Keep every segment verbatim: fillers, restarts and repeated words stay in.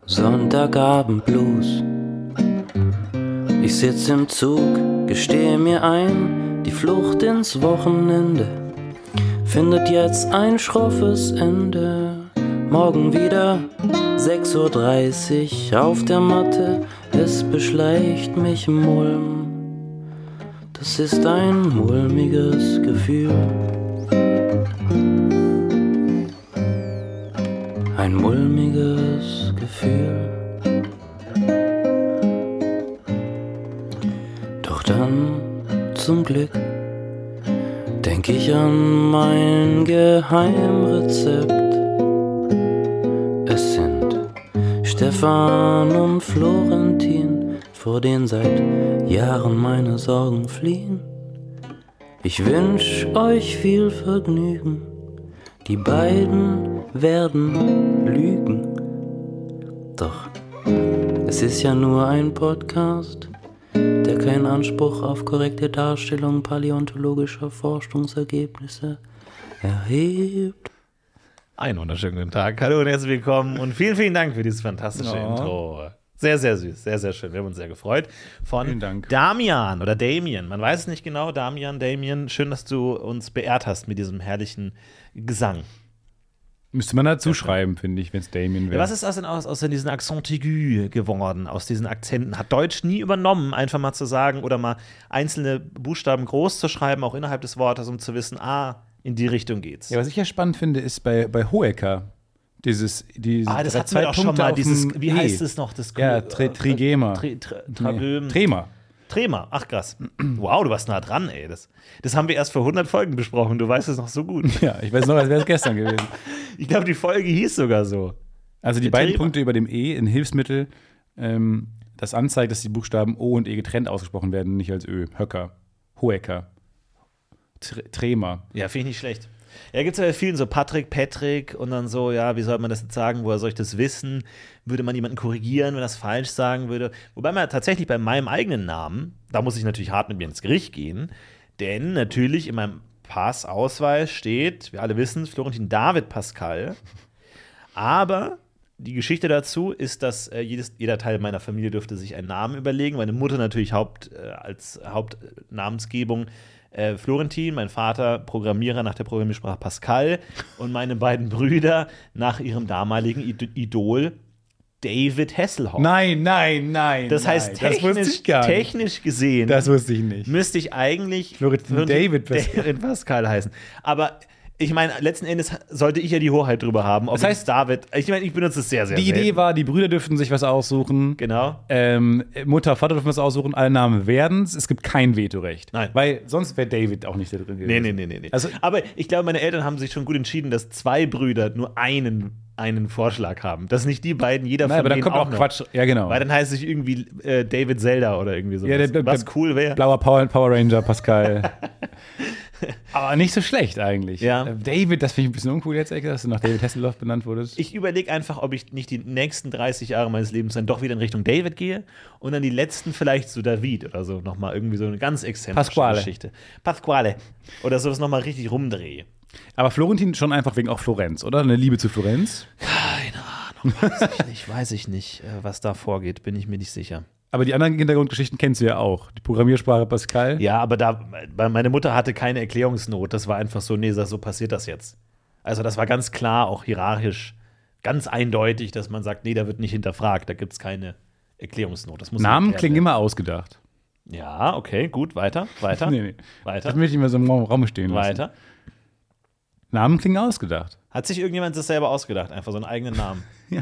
Sonntagabend-Blues. Ich sitz im Zug, gestehe mir ein, die Flucht ins Wochenende findet jetzt ein schroffes Ende. Morgen wieder sechs Uhr dreißig auf der Matte, es beschleicht mich Mulm. Das ist ein mulmiges Gefühl. Ein mulmiges Gefühl. Doch dann, zum Glück, denk ich an mein Geheimrezept. Es sind Stefan und Florentin, vor denen seit Jahren meine Sorgen fliehen. Ich wünsch euch viel Vergnügen, die beiden werden lügen. Doch es ist ja nur ein Podcast, der keinen Anspruch auf korrekte Darstellung paläontologischer Forschungsergebnisse erhebt. Einen wunderschönen guten Tag, hallo und herzlich willkommen und vielen, vielen Dank für dieses fantastische oh. Intro. Sehr, sehr süß, sehr, sehr schön. Wir haben uns sehr gefreut. Von Damian oder Damien, man weiß es nicht genau. Damian, Damien, schön, dass du uns beehrt hast mit diesem herrlichen Gesang. Müsste man dazu schreiben, finde ich, wenn es Damien wäre. Ja, was ist aus, aus, aus diesen Accent aigu geworden, aus diesen Akzenten? Hat Deutsch nie übernommen, einfach mal zu sagen oder mal einzelne Buchstaben groß zu schreiben, auch innerhalb des Wortes, um zu wissen, ah, in die Richtung geht's. Ja, was ich ja spannend finde, ist bei, bei Hohecker, dieses, diese ah, das hatten wir doch schon mal, dieses, wie heißt es noch? Das ja, tri, Trigema. Tri, tri, tri, nee. Trema. Trema, ach krass. Wow, du warst nah dran, ey. Das, das haben wir erst vor hundert Folgen besprochen, du weißt es noch so gut. Ja, ich weiß noch, als wäre es gestern gewesen. Ich glaube, die Folge hieß sogar so. Also die Der beiden Trema. Punkte über dem E in Hilfsmittel, ähm, das anzeigt, dass die Buchstaben O und E getrennt ausgesprochen werden, nicht als Ö. Höcker, Hohecker, Trema. Ja, finde ich nicht schlecht. Ja, gibt es ja vielen so Patrick, Patrick und dann so, ja, wie soll man das jetzt sagen, woher soll ich das wissen? Würde man jemanden korrigieren, wenn er das falsch sagen würde? Wobei man tatsächlich bei meinem eigenen Namen, da muss ich natürlich hart mit mir ins Gericht gehen, denn natürlich in meinem Passausweis steht, wir alle wissen es, Florentin David Pascal, aber die Geschichte dazu ist, dass äh, jedes, jeder Teil meiner Familie dürfte sich einen Namen überlegen, meine Mutter natürlich Haupt, äh, als Hauptnamensgebung Äh, Florentin, mein Vater Programmierer nach der Programmiersprache Pascal und meine beiden Brüder nach ihrem damaligen Id- Idol David Hasselhoff. Nein, nein, nein. Das heißt, nein, technisch, das wusste ich gar nicht. technisch gesehen das wusste ich nicht. müsste ich eigentlich Florentin David Pascal. David Pascal heißen. Aber ich meine, letzten Endes sollte ich ja die Hoheit drüber haben. Ob das heißt, David, ich meine, ich benutze es sehr, sehr Die selten. Idee war, die Brüder dürften sich was aussuchen. Genau. Ähm, Mutter, Vater dürfen was aussuchen, alle Namen werden's. Es gibt kein Vetorecht. Nein. Weil sonst wäre David auch nicht da drin gewesen. Nee, nee, nee, nee. nee. Also, aber ich glaube, meine Eltern haben sich schon gut entschieden, dass zwei Brüder nur einen, einen Vorschlag haben. Dass nicht die beiden, jeder nein, von aber denen dann kommt auch auch noch. Quatsch. Ja, genau. Weil dann heißt es irgendwie äh, David Zelda oder irgendwie sowas. Ja, der, der, was der, cool wäre. Blauer Power, Power Ranger Pascal. Aber nicht so schlecht eigentlich. Ja. David, das finde ich ein bisschen uncool jetzt, Ecke, dass du nach David Hasselhoff benannt wurdest. Ich überlege einfach, ob ich nicht die nächsten dreißig Jahre meines Lebens dann doch wieder in Richtung David gehe und dann die letzten vielleicht zu David oder so nochmal irgendwie so eine ganz exzentrische Pasquale. Geschichte. Pasquale. Oder sowas nochmal richtig rumdrehe. Aber Florentin schon einfach wegen auch Florenz, oder? Eine Liebe zu Florenz? Keine Ahnung, weiß ich nicht, weiß ich nicht, was da vorgeht, bin ich mir nicht sicher. Aber die anderen Hintergrundgeschichten kennst du ja auch. Die Programmiersprache Pascal. Ja, aber da, meine Mutter hatte keine Erklärungsnot. Das war einfach so, nee, so passiert das jetzt. Also das war ganz klar, auch hierarchisch, ganz eindeutig, dass man sagt, nee, da wird nicht hinterfragt, da gibt es keine Erklärungsnot. Das muss Namen klingen immer ausgedacht. Ja, okay, gut, weiter, weiter, nee, nee. weiter. Das möchte ich immer so im Raum stehen lassen. Weiter. Namen klingen ausgedacht. Hat sich irgendjemand das selber ausgedacht, einfach so einen eigenen Namen? Ja.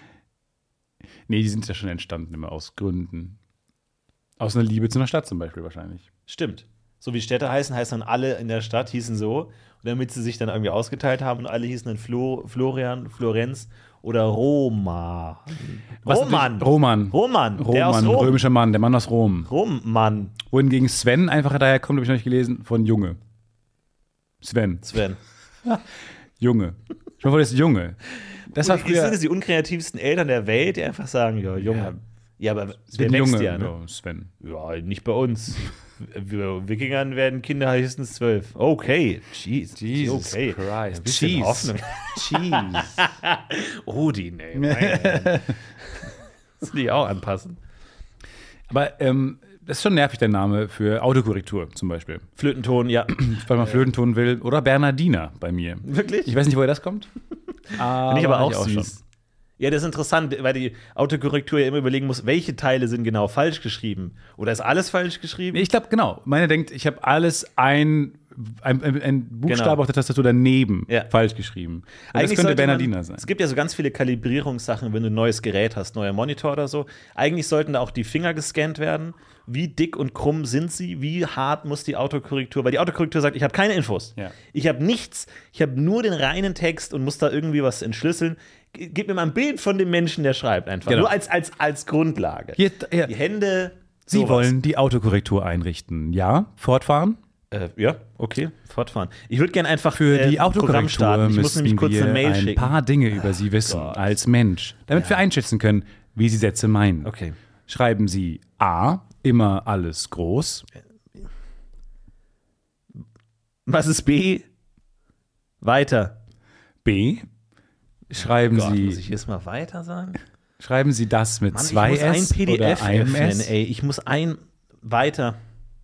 Nee, die sind ja schon entstanden immer aus Gründen. Aus einer Liebe zu einer Stadt zum Beispiel wahrscheinlich. Stimmt. So wie Städte heißen, heißen dann alle in der Stadt, hießen so. Und damit sie sich dann irgendwie ausgeteilt haben und alle hießen dann Flo, Florian, Florenz oder Roma. Was Roman. Roman. Roman. Der aus Roman, Rom. römischer Mann, der Mann aus Rom. Roman. Wohingegen Sven einfach daher kommt, habe ich noch nicht gelesen, von Junge. Sven. Sven. Junge. Schon mal vor, das ist Junge. Das war früher. Sind es die unkreativsten Eltern der Welt, die einfach sagen, ja, Junge. Ja, ja aber Sven wer wächst Junge. ja, ne? Ja, Sven. Ja, nicht bei uns. Wir Wikingern werden Kinder höchstens zwölf. Okay, jeez. Jesus okay. Christ. Ein bisschen Cheese. Hoffnung. Cheese. Odin, ey. Musst du die auch anpassen. Aber ähm, das ist schon nervig, der Name für Autokorrektur zum Beispiel. Flötenton, ja. Weil man Flötenton will. Oder Bernardiner bei mir. Wirklich? Ich weiß nicht, woher das kommt. Finde ich aber auch ich süß. schon. Ja, das ist interessant, weil die Autokorrektur ja immer überlegen muss, welche Teile sind genau falsch geschrieben. Oder ist alles falsch geschrieben? Ich glaube, genau. Meine denkt, ich habe alles ein, ein, ein, ein Buchstabe Genau. auf der Tastatur daneben Ja. falsch geschrieben. Und Eigentlich das könnte sollte Bernardiner man, sein. Es gibt ja so ganz viele Kalibrierungssachen, wenn du ein neues Gerät hast, neuer Monitor oder so. Eigentlich sollten da auch die Finger gescannt werden. Wie dick und krumm sind sie? Wie hart muss die Autokorrektur? Weil die Autokorrektur sagt, ich habe keine Infos. Ja. Ich habe nichts. Ich habe nur den reinen Text und muss da irgendwie was entschlüsseln. G- Gib mir mal ein Bild von dem Menschen, der schreibt einfach. Genau. Nur als, als, als Grundlage. Hier, ja. Die Hände. Sie sowas. wollen die Autokorrektur einrichten. Ja, fortfahren. Äh, ja, okay, fortfahren. Ich würde gerne einfach Für äh, die ein Programm Autokorrektur starten. Ich muss müssen nämlich kurz wir eine Mail ein schicken. paar Dinge über Sie wissen Gott. als Mensch, damit wir einschätzen können, wie Sie Sätze meinen. Okay. Schreiben Sie A, immer alles groß. Was ist B? Weiter. B, schreiben Gott, Sie muss ich jetzt mal weiter sagen? schreiben Sie das mit Mann, zwei ich muss S ein P D F oder einem öffnen, S? ey. Ich muss ein weiter.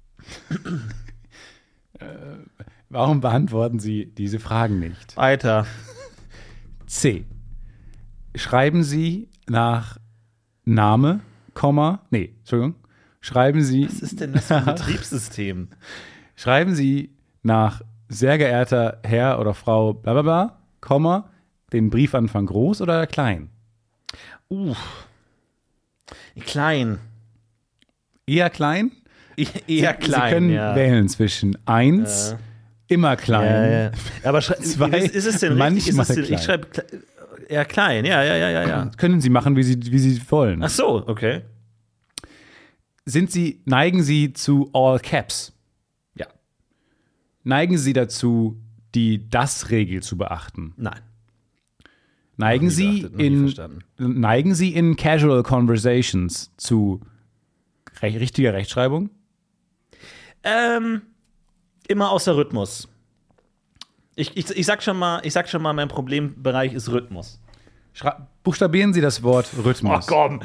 Warum beantworten Sie diese Fragen nicht? Weiter. C. Schreiben Sie nach Name, Komma, nee, Entschuldigung. Schreiben Sie, Was ist denn das für ein Betriebssystem? schreiben Sie nach sehr geehrter Herr oder Frau bla bla bla, Komma, den Briefanfang groß oder klein? Uff. Klein. Eher klein? Eher Sie, klein, Sie können ja. wählen zwischen eins, immer klein. Ja, ja. Aber schrei- Zwei, ist, ist es denn richtig? Ist manchmal es denn, klein. ich schreibe kle- eher klein. Ja, ja, ja, ja, ja. Können Sie machen, wie Sie, wie Sie wollen. Ach so, okay. Sind Sie, neigen Sie zu All Caps? Ja. Neigen Sie dazu, die Das-Regel zu beachten? Nein. Neigen Noch nie Sie, beachtet, noch nie in, verstanden. neigen Sie in Casual Conversations zu re richtiger Rechtschreibung? Ähm, immer außer Rhythmus. Ich, ich, ich, sag schon mal, ich sag schon mal, mein Problembereich ist Rhythmus. Schra buchstabieren Sie das Wort Rhythmus. Oh, komm.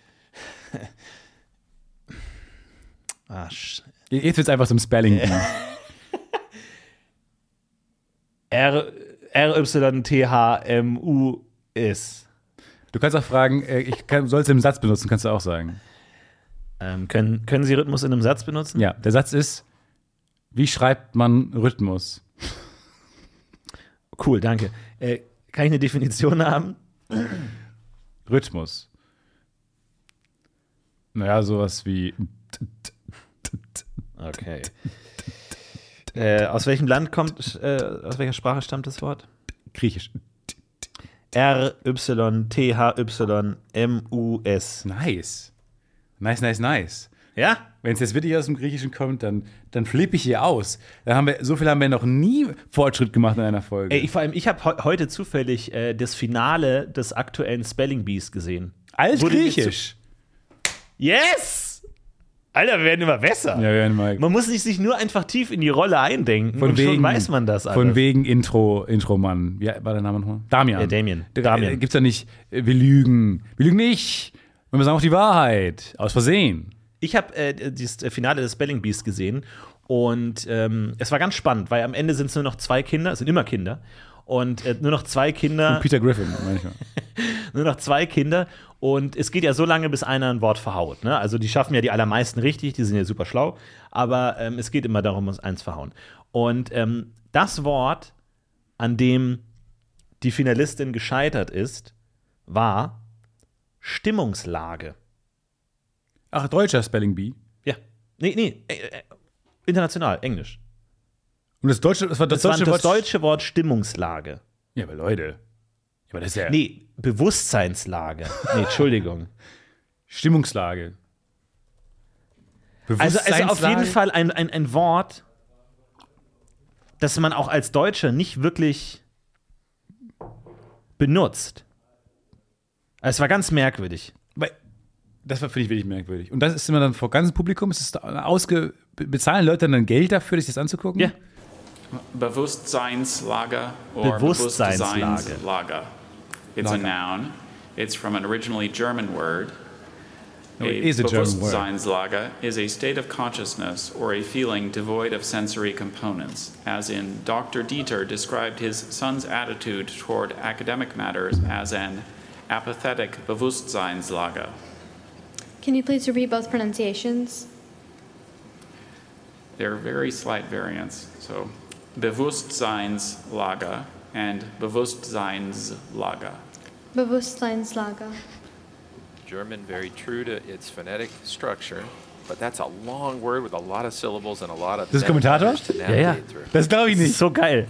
Ah, sch- Jetzt wird es einfach zum Spelling. R, R, Y, T, H, M, U, S. Du kannst auch fragen, äh, ich kann, soll es im Satz benutzen, kannst du auch sagen. Ähm, können, können Sie Rhythmus in einem Satz benutzen? Ja, der Satz ist, wie schreibt man Rhythmus? Cool, danke. Äh, kann ich eine Definition haben? Rhythmus. Naja, sowas wie Okay. äh, aus welchem Land kommt, äh, aus welcher Sprache stammt das Wort? Griechisch. R, Y, T, H, Y, M, U, S. Nice. Nice, nice, nice. Ja? Wenn es jetzt wirklich aus dem Griechischen kommt, dann, dann flippe ich hier aus. Da haben wir, so viel haben wir noch nie Fortschritt gemacht in einer Folge. Ey, ich, vor allem, ich habe he heute zufällig äh, das Finale des aktuellen Spelling Bees gesehen. Wurde mir Altgriechisch. Yes! Alter, wir werden immer besser. Ja, wir werden mal. Man muss nicht sich nur einfach tief in die Rolle eindenken Von und wegen, schon weiß man das alles. Von wegen Intro, Intro-Mann. Wie war der Name nochmal? Damian. Ja, Damien. Da, Damian. äh, Gibt's da nicht, äh, wir lügen. Wir lügen nicht. Und wir sagen auch die Wahrheit. Aus Versehen. Ich habe äh, das Finale des Spelling Bees gesehen und ähm, es war ganz spannend, weil am Ende sind es nur noch zwei Kinder, es sind immer Kinder, und äh, nur noch zwei Kinder. Und Peter Griffin manchmal. Nur noch zwei Kinder und es geht ja so lange, bis einer ein Wort verhaut. Ne? Also die schaffen ja die allermeisten richtig, die sind ja super schlau, aber ähm, es geht immer darum, uns eins verhauen. Und ähm, das Wort, an dem die Finalistin gescheitert ist, war Stimmungslage. Ach, deutscher Spelling Bee. Ja. Nee, nee, äh, äh, international, Englisch. Und das deutsche, das war das, Das, war deutsche das Wort. deutsche Wort Stimmungslage. Ja, aber Leute. Ja, aber das ist ja Nee, Bewusstseinslage. Nee, Entschuldigung. Stimmungslage. Also, also auf jeden Bewusstseinslage? Fall ein, ein, ein Wort, das man auch als Deutscher nicht wirklich benutzt. Also, es war ganz merkwürdig. Weil- Das war, finde ich, wirklich merkwürdig. Und das ist immer dann vor ganzem Publikum, ist es da ausge bezahlen Leute dann Geld dafür, sich das anzugucken? Ja. Bewusstseinslage or Bewusstseinslage. Bewusstseinslage. It's a Lager. noun. It's from an originally German word No, A it is a German word. Bewusstseinslage is a state of consciousness or a feeling devoid of sensory components, as in Doctor Dieter described his son's attitude toward academic matters as an apathetic Bewusstseinslage. Can you please repeat both pronunciations? They're very slight variants. So Bewusstseinslage and Bewusstseinslage. Bewusstseinslage. German very true to its phonetic structure, but that's a long word with a lot of syllables and a lot of Das ist Kommentator? letters to navigate Ja, ja. through. Das glaube ich Das ist nicht. so geil.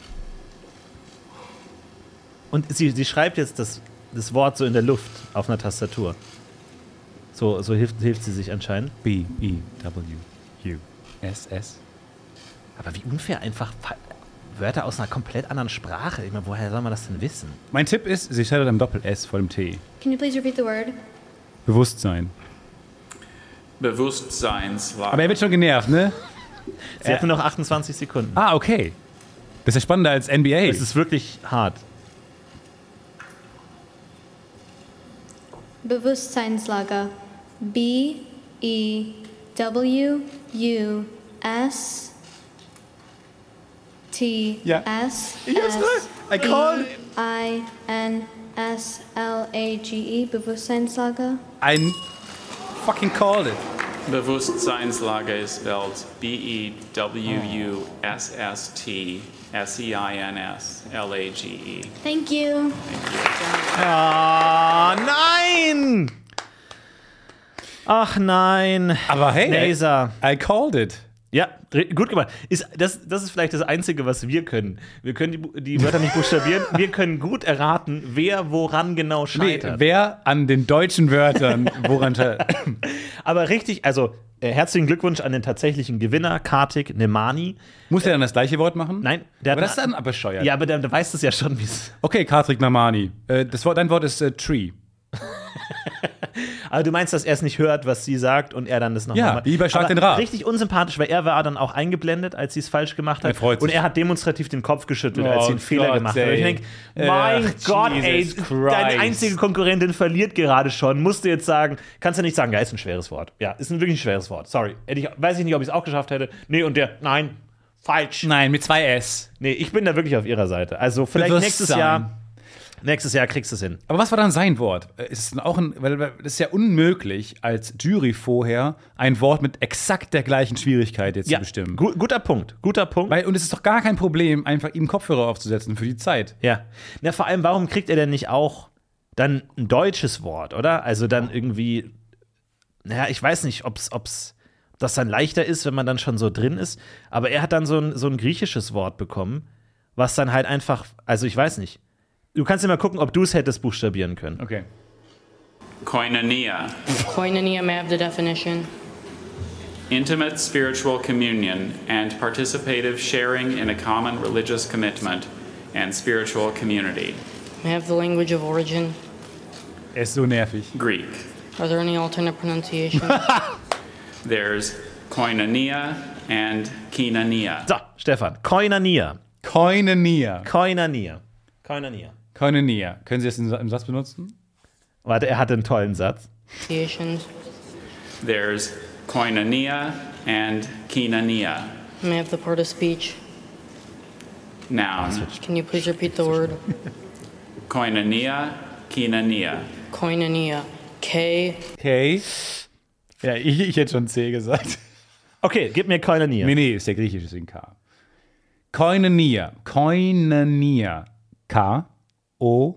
Und sie, sie schreibt jetzt das, das Wort so in der Luft auf einer Tastatur. So, so hilft, hilft sie sich anscheinend. B, E, W, U, S, S. Aber wie unfair einfach Fa- Wörter aus einer komplett anderen Sprache. Ich meine, woher soll man das denn wissen? Mein Tipp ist, sie scheitert am Doppel-S vor dem T. Can you please repeat the word? Bewusstsein. Bewusstseinslage. Aber er wird schon genervt, ne? Sie hat nur noch achtundzwanzig Sekunden. Ah, okay. Das ist ja spannender als N B A. Es ist wirklich hart. Bewusstseinslage. B E W U S T Ja. S Ich hab's S gehört. I called E I N S L A G E. Bewusstseinslage. Ein fucking called it. Bewusstseinslage is spelled B E W U S S T S E I N S L A G E. Thank you. Ah, nein! Ach nein. Aber hey, Laser. I called it. Ja, re- gut gemacht. Ist, das, das ist vielleicht das Einzige, was wir können. Wir können die, Bu- die Wörter nicht buchstabieren. Wir können gut erraten, wer woran genau Nee, scheitert. wer an den deutschen Wörtern woran scheitert? Aber richtig, also äh, herzlichen Glückwunsch an den tatsächlichen Gewinner, Kartik Nemani. Muss er dann das gleiche Wort machen? Nein, der Aber hat das ist dann aber bescheuert. Ja, aber der, der weiß es ja schon, wie es. Okay, Kartik Namani. Äh, das Wort, dein Wort ist äh, Tree. Aber du meinst, dass er es nicht hört, was sie sagt und er dann das nochmal Ja, macht. wie bei Schlag Aber den Rab. Richtig unsympathisch, weil er war dann auch eingeblendet, als sie es falsch gemacht hat. Er freut sich. Und er hat demonstrativ den Kopf geschüttelt, Oh als sie einen Fehler Gott, gemacht hat. Und ich ey. denke, mein Ach, Gott, ey, Jesus deine Christ. einzige Konkurrentin verliert gerade schon. Musst du jetzt sagen, kannst du nicht sagen, ja, ist ein schweres Wort. Ja, ist ein wirklich ein schweres Wort. Sorry. Hätte ich, weiß ich nicht, ob ich es auch geschafft hätte. Nee, und der, nein, falsch. Nein, mit zwei S. Nee, ich bin da wirklich auf ihrer Seite. Also vielleicht nächstes Bewusstsein. Jahr. Nächstes Jahr kriegst du es hin. Aber was war dann sein Wort? Äh, Ist es denn auch ein, weil weil das ist ja unmöglich, als Jury vorher ein Wort mit exakt der gleichen Schwierigkeit jetzt Ja, zu bestimmen. gu guter Punkt. Guter Punkt. Weil, und es ist doch gar kein Problem, einfach ihm Kopfhörer aufzusetzen für die Zeit. Ja. Na, vor allem, warum kriegt er denn nicht auch dann ein deutsches Wort, oder? Also dann irgendwie, naja, ich weiß nicht, ob's, ob's das dann leichter ist, wenn man dann schon so drin ist. Aber er hat dann so ein, so ein griechisches Wort bekommen, was dann halt einfach, also ich weiß nicht. Du kannst ja mal gucken, ob du es hättest buchstabieren können. Okay. Koinonia. Koinonia, may I have the definition? Intimate spiritual communion and participative sharing in a common religious commitment and spiritual community. May I have the language of origin? Er ist so nervig. Greek. Are there any alternate pronunciations? There's koinonia and koinonia. So, Stefan, Koinonia. Koinonia. Koinonia. Koinonia. Koinonia. Können Sie das in- im Satz benutzen? Warte, er hatte einen tollen Satz. Pronunciations. There's koinonia and koinonia. May I have the part of speech? Noun. Can you please repeat the word? Koinonia, koinonia. Koinonia. K. Okay. Ja, ich, ich hätte schon C gesagt. Okay, gib mir Koinonia. Nee, nee, ist der griechische, deswegen K. Koinonia. Koinonia. K. O.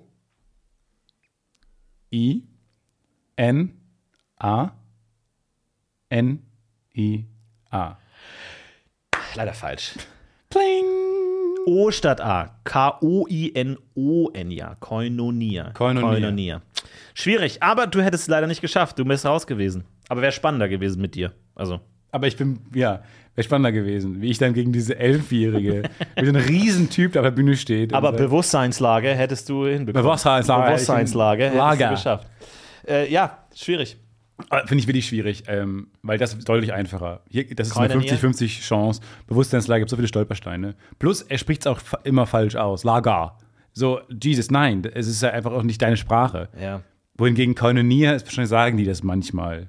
I. N. A. N. I. A. Leider falsch. Pling. O statt A. K O I N O N ja. Koinonia. Koinonia. Schwierig, aber du hättest es leider nicht geschafft. Du bist raus gewesen. Aber wäre spannender gewesen mit dir. Also. Aber ich bin, ja, wäre spannender gewesen, wie ich dann gegen diese Elfjährige mit einem Riesentyp da auf der Bühne steht. Aber und sagt, Bewusstseinslage hättest du hinbekommen. Bewusstseinslage. Bewusstseinslage hättest Lager. du geschafft. Äh, ja, schwierig. Finde ich wirklich schwierig, ähm, weil das ist deutlich einfacher. Hier, das ist eine Koinonia? fünfzig fünfzig Chance. Bewusstseinslage gibt so viele Stolpersteine. Plus, er spricht es auch fa- immer falsch aus. Lager. So, Jesus, nein, es ist ja einfach auch nicht deine Sprache. Ja. Wohingegen Koinonia ist wahrscheinlich, sagen die das manchmal.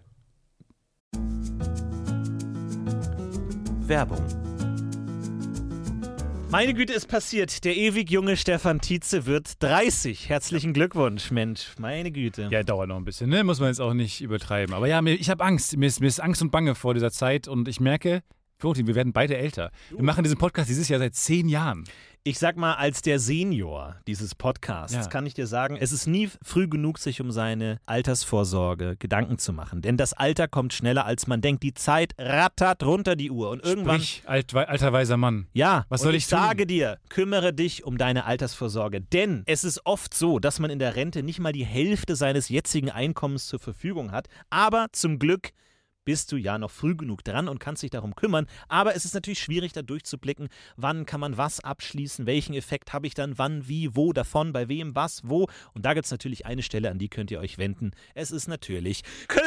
Werbung. Meine Güte, ist passiert. Der ewig junge Stefan Tietze wird dreißig. Herzlichen Glückwunsch, Mensch. Meine Güte. Ja, dauert noch ein bisschen, ne? Muss man jetzt auch nicht übertreiben. Aber ja, mir, ich habe Angst. Mir ist, mir ist Angst und Bange vor dieser Zeit und ich merke, Florentin, wir werden beide älter. Wir machen diesen Podcast dieses Jahr seit zehn Jahren. Ich sag mal, als der Senior dieses Podcasts Ja. kann ich dir sagen, es ist nie früh genug, sich um seine Altersvorsorge Gedanken zu machen. Denn das Alter kommt schneller, als man denkt. Die Zeit rattert runter die Uhr. Und irgendwann. Sprich, alt, alter weiser Mann. Ja, Was und soll ich ich tun? sage dir, kümmere dich um deine Altersvorsorge. Denn es ist oft so, dass man in der Rente nicht mal die Hälfte seines jetzigen Einkommens zur Verfügung hat. Aber zum Glück bist du ja noch früh genug dran und kannst dich darum kümmern. Aber es ist natürlich schwierig, da durchzublicken, wann kann man was abschließen, welchen Effekt habe ich dann, wann, wie, wo, davon, bei wem, was, wo. Und da gibt es natürlich eine Stelle, an die könnt ihr euch wenden. Es ist natürlich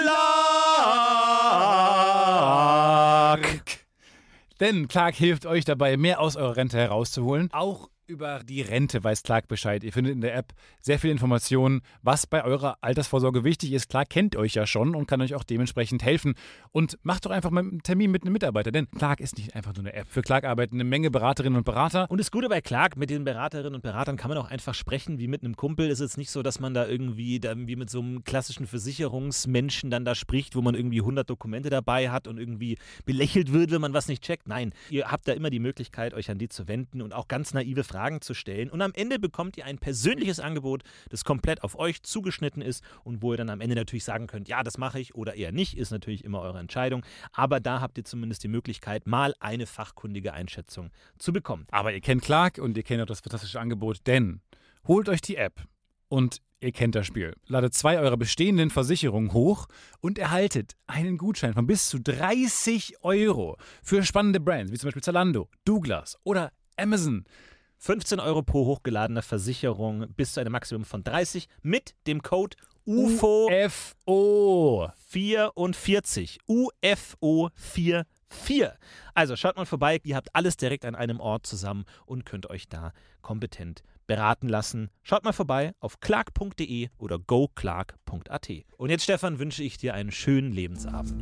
Clark. Denn Clark hilft euch dabei, mehr aus eurer Rente herauszuholen. Auch über die Rente weiß Clark Bescheid. Ihr findet in der App sehr viele Informationen, was bei eurer Altersvorsorge wichtig ist. Clark kennt euch ja schon und kann euch auch dementsprechend helfen. Und macht doch einfach mal einen Termin mit einem Mitarbeiter, denn Clark ist nicht einfach nur eine App. Für Clark arbeiten eine Menge Beraterinnen und Berater. Und das Gute bei Clark, mit den Beraterinnen und Beratern kann man auch einfach sprechen wie mit einem Kumpel. Es ist jetzt nicht so, dass man da irgendwie da wie mit so einem klassischen Versicherungsmenschen dann da spricht, wo man irgendwie hundert Dokumente dabei hat und irgendwie belächelt wird, wenn man was nicht checkt. Nein, ihr habt da immer die Möglichkeit, euch an die zu wenden und auch ganz naive Fragen zu stellen. Und am Ende bekommt ihr ein persönliches Angebot, das komplett auf euch zugeschnitten ist und wo ihr dann am Ende natürlich sagen könnt, ja, das mache ich oder eher nicht, ist natürlich immer eure Entscheidung. Aber da habt ihr zumindest die Möglichkeit, mal eine fachkundige Einschätzung zu bekommen. Aber ihr kennt Clark und ihr kennt auch das fantastische Angebot, denn holt euch die App und ihr kennt das Spiel. Ladet zwei eurer bestehenden Versicherungen hoch und erhaltet einen Gutschein von bis zu dreißig Euro für spannende Brands, wie zum Beispiel Zalando, Douglas oder Amazon. fünfzehn Euro pro hochgeladener Versicherung bis zu einem Maximum von dreißig mit dem Code U F O U F O vierundvierzig. U F O vierundvierzig. Also schaut mal vorbei, ihr habt alles direkt an einem Ort zusammen und könnt euch da kompetent beraten lassen. Schaut mal vorbei auf clark punkt de oder go clark punkt a t. Und jetzt, Stefan, wünsche ich dir einen schönen Lebensabend.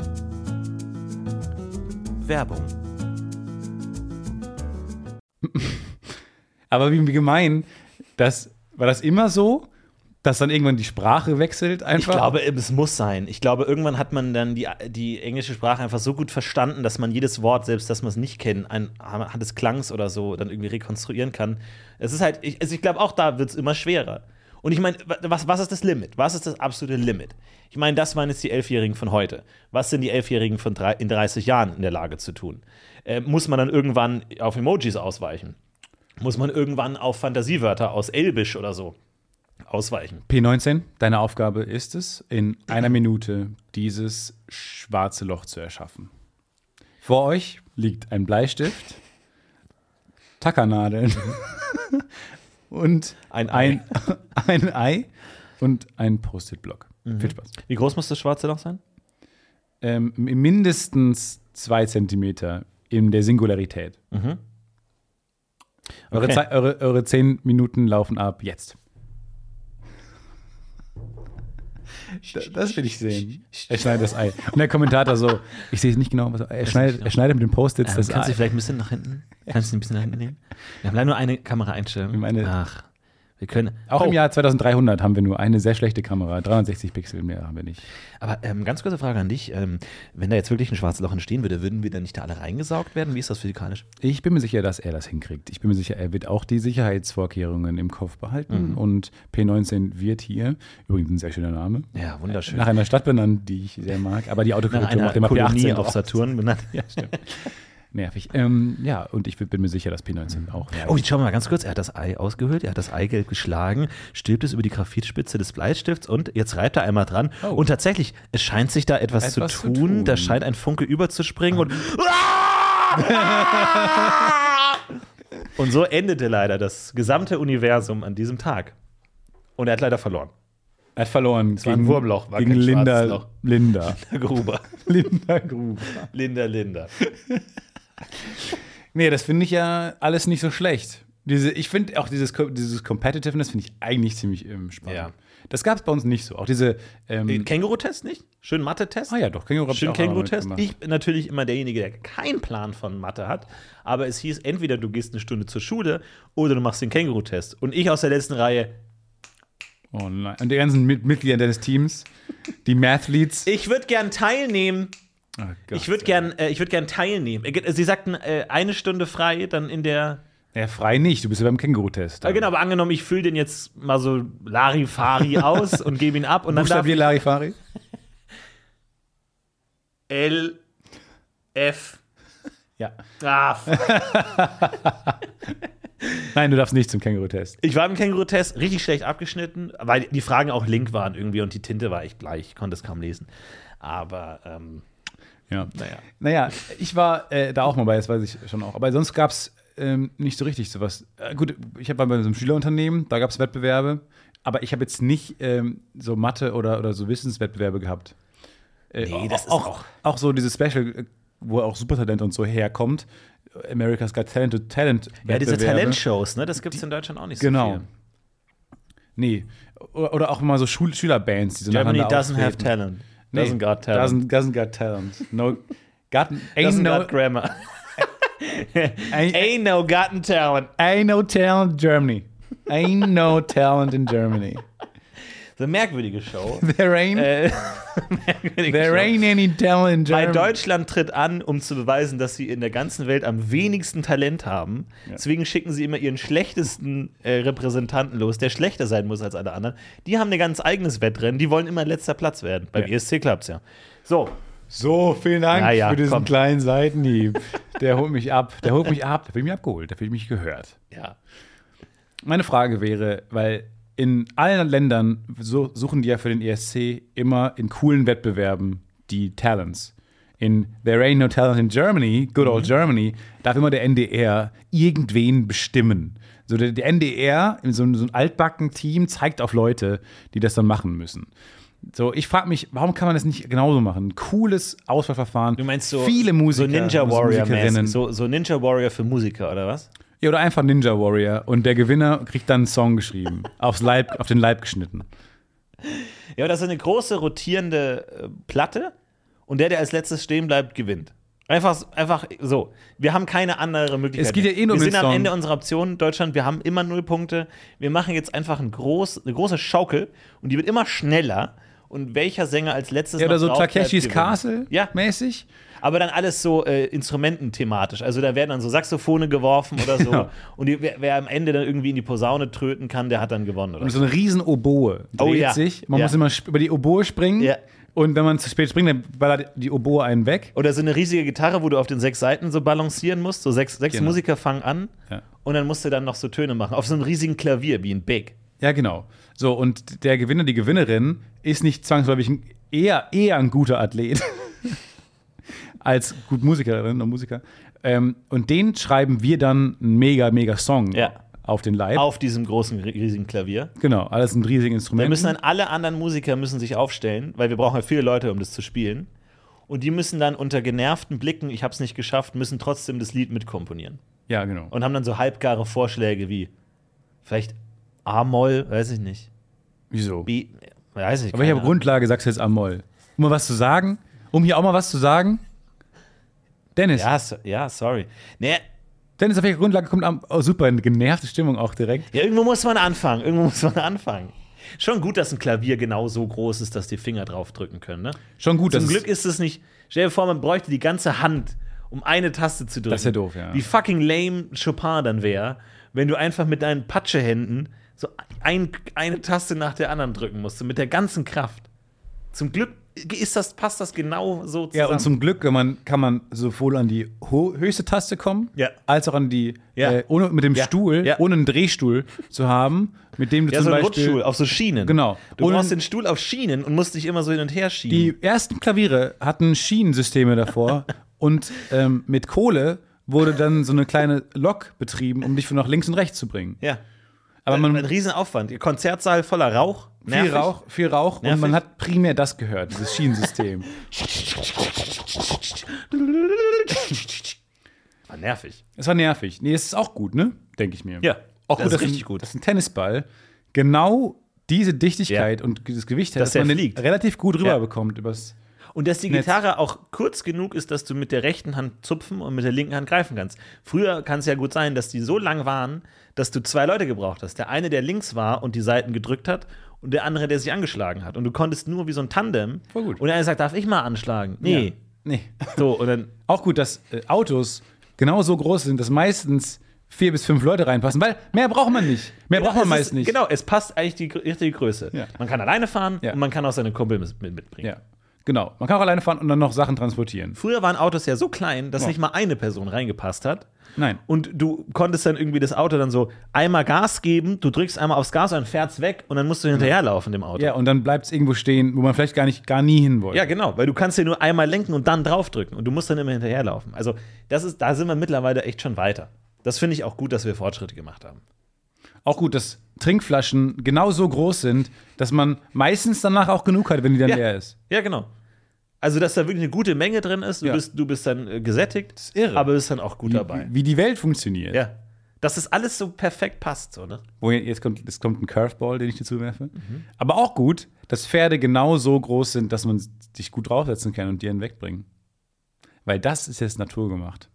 Werbung. Aber wie, wie gemein, das, war das immer so, dass dann irgendwann die Sprache wechselt einfach? Ich glaube, es muss sein. Ich glaube, irgendwann hat man dann die, die englische Sprache einfach so gut verstanden, dass man jedes Wort, selbst dass man es nicht kennt, anhand des Klangs oder so, dann irgendwie rekonstruieren kann. Es ist halt, ich, also ich glaube, auch da wird es immer schwerer. Und ich meine, was, was ist das Limit? Was ist das absolute Limit? Ich meine, das waren jetzt die Elfjährigen von heute. Was sind die Elfjährigen von drei, in dreißig Jahren in der Lage zu tun? Äh, muss man dann irgendwann auf Emojis ausweichen? Muss man irgendwann auf Fantasiewörter aus Elbisch oder so ausweichen? P neunzehn, deine Aufgabe ist es, in einer Minute dieses schwarze Loch zu erschaffen. Vor euch liegt ein Bleistift, Tackernadeln und Ein ein, ein Ei und ein Post-it-Block. Mhm. Viel Spaß. Wie groß muss das schwarze Loch sein? Ähm, mindestens zwei Zentimeter in der Singularität. Mhm. Eure, Okay. Zei- eure, eure zehn Minuten laufen ab jetzt. Das, das will ich sehen. Er schneidet das Ei. Und der Kommentator so, ich sehe es nicht genau, was er, er, schneidet, er schneidet mit dem Post-its Ähm, das kannst du Ei. vielleicht ein bisschen nach hinten? Kannst du ein bisschen nach hinten nehmen? Wir haben leider nur eine Kameraeinstellung. Wir haben eine- Ach, wir können. Auch Oh, im Jahr zweitausenddreihundert haben wir nur eine sehr schlechte Kamera. dreihundertsechzig Pixel mehr haben wir nicht. Aber ähm, ganz kurze Frage an dich. Ähm, wenn da jetzt wirklich ein schwarzes Loch entstehen würde, würden wir dann nicht da alle reingesaugt werden? Wie ist das physikalisch? Ich bin mir sicher, dass er das hinkriegt. Ich bin mir sicher, er wird auch die Sicherheitsvorkehrungen im Kopf behalten. Mhm. Und P neunzehn wird hier, übrigens ein sehr schöner Name, Ja, wunderschön. nach einer Stadt benannt, die ich sehr mag. Aber die Nach Autokorrektur einer macht immer P Kolonie achtzehn auf drauf. Saturn benannt. Ja, stimmt. Nervig. Ähm, ja, und ich bin mir sicher, dass P neunzehn auch. Oh, jetzt schauen wir mal ganz kurz. Er hat das Ei ausgehöhlt, er hat das Eigelb geschlagen, stülpt es über die Graphitspitze des Bleistifts und jetzt reibt er einmal dran. Oh. Und tatsächlich, es scheint sich da etwas, Etwas zu, zu tun. tun. Da scheint ein Funke überzuspringen und. Und so endete leider das gesamte Universum an diesem Tag. Und er hat leider verloren. Er hat verloren war ein Wurmloch, war gegen kein Linda, schwarzes Loch. Linda. Herr Gruber. Linda Gruber. Linda, Linda. Nee, das finde ich ja alles nicht so schlecht. Diese, ich finde auch dieses, dieses Competitiveness finde ich eigentlich ziemlich ähm, spannend. Ja. Das gab es bei uns nicht so. Auch diese ähm, Känguru-Test nicht? Schön Mathe-Test? Ah ja, doch, Känguru hab ich Schön auch einmal Känguru-Test. mitgemacht. Ich bin natürlich immer derjenige, der keinen Plan von Mathe hat. Aber es hieß, entweder du gehst eine Stunde zur Schule oder du machst den Känguru-Test. Und ich aus der letzten Reihe, Oh nein. Und die ganzen Mit Mitglieder deines Teams, die Mathletes. ich würde gern teilnehmen. Oh Gott, Ich würde ey. gern, äh, ich würd gern teilnehmen. Äh, Sie sagten, äh, eine Stunde frei, dann in der. Ja, frei nicht. Du bist ja beim Känguru-Test. Äh, genau, aber angenommen, ich fülle den jetzt mal so Larifari aus und gebe ihn ab. Und dann darf Buchstabier Larifari. L, F. Ja. Ah, f- Nein, du darfst nicht zum Känguru-Test. ich war im Känguru-Test richtig schlecht abgeschnitten, weil die Fragen auch link waren irgendwie und die Tinte war echt bleich. Ich konnte es kaum lesen. Aber, ähm, Ja. naja. Naja, ich war äh, da auch mal bei, das weiß ich schon auch. Aber sonst gab es ähm, nicht so richtig sowas. Äh, gut, ich war bei so einem Schülerunternehmen, da gab es Wettbewerbe. Aber ich habe jetzt nicht ähm, so Mathe- oder, oder so Wissenswettbewerbe gehabt. Äh, Nee, das ist auch, auch- auch so dieses Special, äh, wo auch Supertalent und so herkommt. America's Got Talent to Talent. Ja, diese Wettbewerbe. Talentshows, ne, das gibt es in Deutschland auch nicht so Genau. viel. Nee. Oder, oder auch mal so Schul Schülerbands, die so Germany nacheinander doesn't have auftreten. talent. Nee, Doesn't got talent. Doesn't, doesn't got talent. No, got, ain't, Doesn't no, got grammar. ain't, Ain't no gotten talent. ain't no talent in Germany. Ain't no talent in Germany. So eine merkwürdige Show. There ain't, äh, merkwürdige there Show. ain't any talent in Weil Germany. Deutschland tritt an, um zu beweisen, dass sie in der ganzen Welt am wenigsten Talent haben. Deswegen schicken sie immer ihren schlechtesten äh, Repräsentanten los, der schlechter sein muss als alle anderen. Die haben ein ganz eigenes Wettrennen, die wollen immer letzter Platz werden. Beim Ja. E S C klappt's ja. So, So, vielen Dank Ja, ja, für diesen komm. kleinen Seitenhieb. Der holt mich ab. Der holt mich ab. Der fühlt mich abgeholt. Der fühlt mich gehört. ja. Meine Frage wäre, weil in allen Ländern so, suchen die ja für den E S C immer in coolen Wettbewerben die Talents. In There Ain't No Talent in Germany, Good Old Germany, darf immer der N D R irgendwen bestimmen. So der, der N D R, so, ein- so ein altbacken Team, zeigt auf Leute, die das dann machen müssen. So, ich frage mich, warum kann man das nicht genauso machen? Ein cooles Auswahlverfahren. Du meinst so, viele Musiker, so Ninja Warrior Musikerinnen. so, so Ninja Warrior für Musiker, oder was? Ja, oder einfach Ninja Warrior und der Gewinner kriegt dann einen Song geschrieben, aufs Leib, auf den Leib geschnitten. Ja, aber das ist eine große rotierende äh, Platte und der, der als letztes stehen bleibt, gewinnt. Einfach, einfach so. Wir haben keine andere Möglichkeit. Es geht ja eh nur um wir den sind am Song. Ende unserer Option. Deutschland, wir haben immer null Punkte. Wir machen jetzt einfach ein groß, eine große Schaukel und die wird immer schneller. Und welcher Sänger als letztes Ja, oder noch so drauf bleibt, Takeshis gewinnt. Castle Ja. mäßig. Aber dann alles so äh, instrumententhematisch. Also da werden dann so Saxophone geworfen oder so. Ja. Und die, wer, wer am Ende dann irgendwie in die Posaune tröten kann, der hat dann gewonnen. Oder Und so. so eine riesen Oboe dreht Oh ja. sich. Man Ja. muss immer sp- über die Oboe springen. Ja. Und wenn man zu spät springt, dann ballert die Oboe einen weg. Oder so eine riesige Gitarre, wo du auf den sechs Seiten so balancieren musst. So sechs, sechs Genau. Musiker fangen an Ja. und dann musst du dann noch so Töne machen. Auf so einem riesigen Klavier, wie ein Big. Ja, genau. So, und der Gewinner, die Gewinnerin ist nicht zwangsläufig ein, eher, eher ein guter Athlet als gut Musikerin und Musiker. Ähm, und den schreiben wir dann einen mega, mega Song Ja. auf den Leib. Auf diesem großen, riesigen Klavier. Genau, alles ein riesiges Da Instrument. müssen dann alle anderen Musiker müssen sich aufstellen, weil wir brauchen ja viele Leute, um das zu spielen. Und die müssen dann unter genervten Blicken, ich hab's nicht geschafft, müssen trotzdem das Lied mitkomponieren. Ja, genau. Und haben dann so halbgare Vorschläge wie vielleicht A-Moll, weiß ich nicht. Wieso? B, weiß ich Auf welcher keine Grundlage sagst du jetzt Amol? Um mal was zu sagen? Um hier auch mal was zu sagen? Dennis, Ahnung. Ja, so, ja, sorry. Nee, Dennis, auf welcher Grundlage kommt Am oh, super, eine genervte Stimmung auch direkt. ja, irgendwo muss man anfangen. Irgendwo muss man anfangen. Schon gut, dass ein Klavier genau so groß ist, dass die Finger drauf drücken können, ne? Schon gut, Zum dass Glück ist es nicht. Stell dir vor, man bräuchte die ganze Hand, um eine Taste zu drücken. Das wär doof, ja. Wie fucking lame Chopin dann wäre, wenn du einfach mit deinen Patschehänden so ein, eine Taste nach der anderen drücken musst, so mit der ganzen Kraft. Zum Glück ist das, passt das genau so zusammen. Ja, und zum Glück kann man, kann man sowohl an die ho höchste Taste kommen, Ja. als auch an die, Ja. äh, ohne mit dem Ja. Stuhl, Ja. ohne einen Drehstuhl zu haben, mit dem du ja, zum so ein Beispiel Rutschstuhl auf so Schienen. Genau. Du Und- brauchst den Stuhl auf Schienen und musst dich immer so hin und her schieben. Die ersten Klaviere hatten Schienensysteme davor und ähm, mit Kohle wurde dann so eine kleine Lok betrieben, um dich von nach links und rechts zu bringen. ja. Aber ein, man ein Riesenaufwand. Konzertsaal voller Rauch. viel Nervig. Rauch, viel Rauch Nervig. und man hat primär das gehört, dieses Schienensystem. War nervig. Es war nervig. Nee, es ist auch gut, ne? denke ich mir. Ja, Auch das gut, ist dass richtig ein, gut. dass ein Tennisball genau diese Dichtigkeit Ja. und das Gewicht hat, Dass dass, der man den fliegt. relativ gut Ja. rüberbekommt übers Und dass die Netz. Gitarre auch kurz genug ist, dass du mit der rechten Hand zupfen und mit der linken Hand greifen kannst. Früher kann es ja gut sein, dass die so lang waren, dass du zwei Leute gebraucht hast. Der eine, der links war und die Saiten gedrückt hat, und der andere, der sich angeschlagen hat. Und du konntest nur wie so ein Tandem. Voll gut. Und der eine sagt, darf ich mal anschlagen? Nee. Ja. Nee. So, und dann Auch gut, dass äh, Autos genau so groß sind, dass meistens vier bis fünf Leute reinpassen, weil mehr braucht man nicht. Mehr braucht man es meist ist, nicht. Genau, es passt eigentlich die gr- richtige Größe. Ja. Man kann alleine fahren Ja. und man kann auch seine Kumpel mit, mit, mitbringen. Ja, genau. Man kann auch alleine fahren und dann noch Sachen transportieren. Früher waren Autos ja so klein, dass Ja. nicht mal eine Person reingepasst hat. Nein. Und du konntest dann irgendwie das Auto dann so einmal Gas geben, du drückst einmal aufs Gas und dann fährt's weg und dann musst du hinterherlaufen dem Auto. Ja, und dann bleibt es irgendwo stehen, wo man vielleicht gar nicht, gar nie hin wollte. Ja, genau, weil du kannst ja nur einmal lenken und dann draufdrücken und du musst dann immer hinterherlaufen. Also, das ist, da sind wir mittlerweile echt schon weiter. Das finde ich auch gut, dass wir Fortschritte gemacht haben. Auch gut, dass Trinkflaschen genau so groß sind, dass man meistens danach auch genug hat, wenn die dann Ja. leer ist. Ja, genau. Also, dass da wirklich eine gute Menge drin ist, du, Ja. bist, du bist dann äh, gesättigt, ist irre. aber bist dann auch gut dabei. Wie, wie die Welt funktioniert. Ja. Dass das alles so perfekt passt, so, ne? Wo jetzt kommt, jetzt kommt ein Curveball, den ich dir zuwerfe. Mhm. Aber auch gut, dass Pferde genau so groß sind, dass man sich gut draufsetzen kann und die einen wegbringen. Weil das ist jetzt naturgemacht.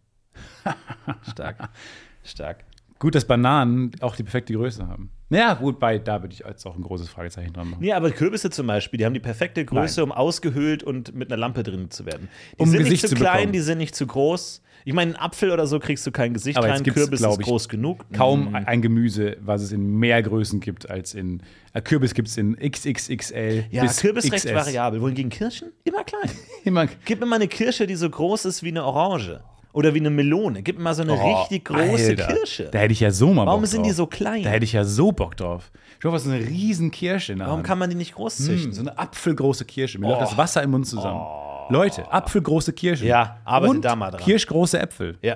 Stark. Stark. Gut, dass Bananen auch die perfekte Größe haben. Ja, gut, bei, da würde ich jetzt auch ein großes Fragezeichen dran machen. Nee, aber Kürbisse zum Beispiel, die haben die perfekte Größe, Nein. um ausgehöhlt und mit einer Lampe drin zu werden. Die Um sind Gesicht nicht zu zu klein, bekommen. die sind nicht zu groß. Ich meine, einen Apfel oder so kriegst du kein Gesicht Aber rein, jetzt gibt's, Kürbis glaub ist ich, groß genug. Kaum Mm. ein Gemüse, was es in mehr Größen gibt als in. Äh, Kürbis gibt es in X X X L. Ja, bis Kürbis recht X S. variabel. Wohingegen Kirschen immer klein. Immer, Gib mir mal eine Kirsche, die so groß ist wie eine Orange. Oder wie eine Melone. Gib mir mal so eine Oh, richtig große Alter, Kirsche. Da hätte ich ja so mal Warum Bock sind drauf. die so klein? Da hätte ich ja so Bock drauf. Schau, was ist eine riesen Kirsche in der Warum Hand. kann man die nicht groß züchten? Mm, so eine apfelgroße Kirsche. Mir Oh. läuft das Wasser im Mund zusammen. Leute, apfelgroße Kirsche. Ja, arbeitet Und da mal dran. kirschgroße Äpfel. Ja.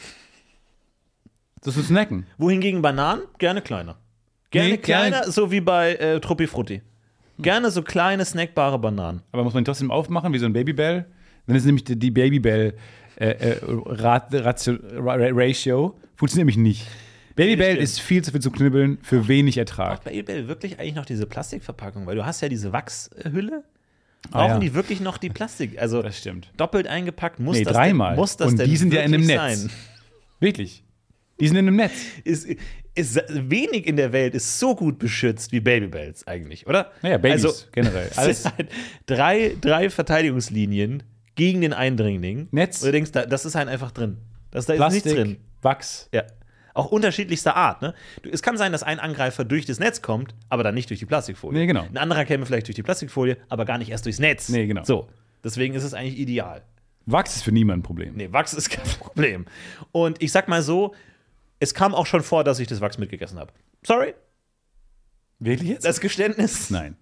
Das ist snacken. Wohingegen Bananen gerne kleiner. Gerne Nee, gerne- kleiner, so wie bei äh, Truppi Frutti. Gerne so kleine, snackbare Bananen. Aber muss man die trotzdem aufmachen, wie so ein Babybell? Dann ist nämlich die, die Babybell äh, äh, Rat, Ratio, Ra- Ratio funktioniert nämlich nicht. Babybell stimmt. ist viel zu viel zu knibbeln für wenig Ertrag. Braucht bei Ebay wirklich eigentlich noch diese Plastikverpackung? Weil du hast ja diese Wachshülle. Ah, Brauchen ja. die wirklich noch die Plastik? Also Das stimmt. doppelt eingepackt muss Nee, das dreimal. Denn, muss das Und denn die sind ja in einem wirklich Netz. sein? Wirklich. Die sind in einem Netz. Ist, ist, wenig in der Welt ist so gut beschützt wie Babybells eigentlich, oder? Naja, Babys also, generell. Es Alles. sind halt drei, drei Verteidigungslinien gegen den Eindringling. Netz. Und du denkst, da, das ist halt einfach drin. Das, da ist Plastik, nichts drin. Wachs. Ja. Auch unterschiedlichster Art. Ne? Du, es kann sein, dass ein Angreifer durch das Netz kommt, aber dann nicht durch die Plastikfolie. Nee, genau. Ein anderer käme vielleicht durch die Plastikfolie, aber gar nicht erst durchs Netz. Nee, genau. So. Deswegen ist es eigentlich ideal. Wachs ist für niemanden ein Problem. Nee, Wachs ist kein Problem. Und ich sag mal so, es kam auch schon vor, dass ich das Wachs mitgegessen habe. Sorry, Wirklich jetzt? das Geständnis. Nein.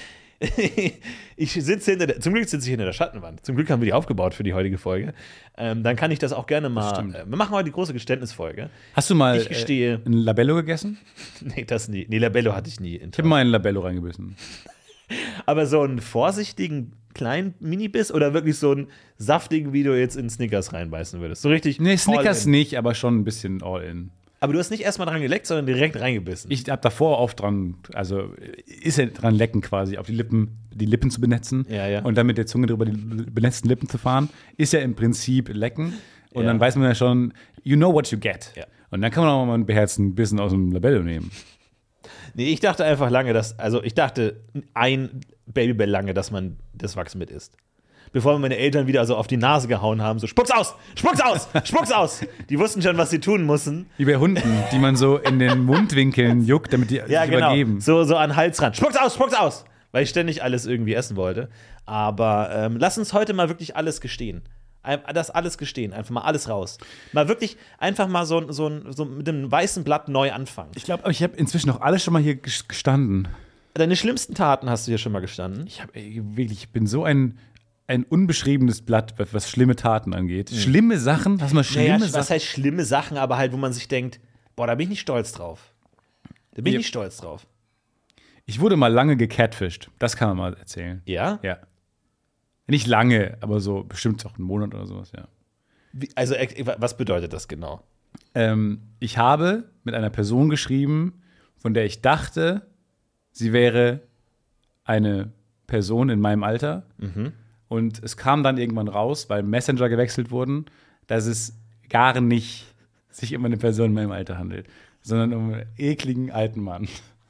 Ich sitze hinter der, zum Glück sitze ich hinter der Schattenwand. Zum Glück haben wir die aufgebaut für die heutige Folge. Ähm, dann kann ich das auch gerne mal. stimmt. Äh, wir machen heute die große Geständnisfolge. Hast du mal Ich gestehe- äh, ein Labello gegessen? Nee, das nie. Nee, Labello hatte ich nie. Ich habe mal ein Labello reingebissen. Aber so einen vorsichtigen kleinen Minibiss oder wirklich so einen saftigen, wie du jetzt in Snickers reinbeißen würdest? So richtig. Nee, all Snickers in. nicht, aber schon ein bisschen all in. Aber du hast nicht erstmal dran geleckt, sondern direkt reingebissen. Ich habe davor oft dran, also ist ja dran lecken quasi, auf die Lippen, die Lippen zu benetzen Ja, ja. und dann mit der Zunge drüber die benetzten Lippen zu fahren, ist ja im Prinzip lecken. Und Ja. dann weiß man ja schon, you know what you get. Ja. Und dann kann man auch mal einen beherzten Bissen aus dem Labello nehmen. Nee, ich dachte einfach lange, dass, also ich dachte ein Babybell lange, dass man das Wachs mit isst. Bevor meine Eltern wieder so auf die Nase gehauen haben, so spuck's aus, spuck's aus, spuck's aus. Die wussten schon, was sie tun mussten. Wie bei Hunden, die man so in den Mundwinkeln juckt, damit die Ja, sich genau. übergeben. So, so an den Hals ran. Spuck's aus, spuck's aus. Weil ich ständig alles irgendwie essen wollte. Aber ähm, lass uns heute mal wirklich alles gestehen. Ein- Das alles gestehen, einfach mal alles raus. Mal wirklich einfach mal so, so, so mit dem weißen Blatt neu anfangen. Ich glaube, ich habe inzwischen auch alles schon mal hier ges- gestanden. Deine schlimmsten Taten hast du hier schon mal gestanden. Ich habe wirklich, ich bin so ein, ein unbeschriebenes Blatt, was, was schlimme Taten angeht. Schlimme Sachen, hast du mal schlimme Naja, was Sachen? heißt schlimme Sachen, aber halt, wo man sich denkt, boah, da bin ich nicht stolz drauf. Da bin ich Ja. nicht stolz drauf. Ich wurde mal lange gecatfished. Das kann man mal erzählen. Ja? Ja. Nicht lange, aber so bestimmt auch einen Monat oder sowas, ja. Wie, also, äh, was bedeutet das genau? Ähm, ich habe mit einer Person geschrieben, von der ich dachte, sie wäre eine Person in meinem Alter. Mhm. Und es kam dann irgendwann raus, weil Messenger gewechselt wurden, dass es gar nicht sich um eine Person in meinem Alter handelt, sondern um einen ekligen alten Mann.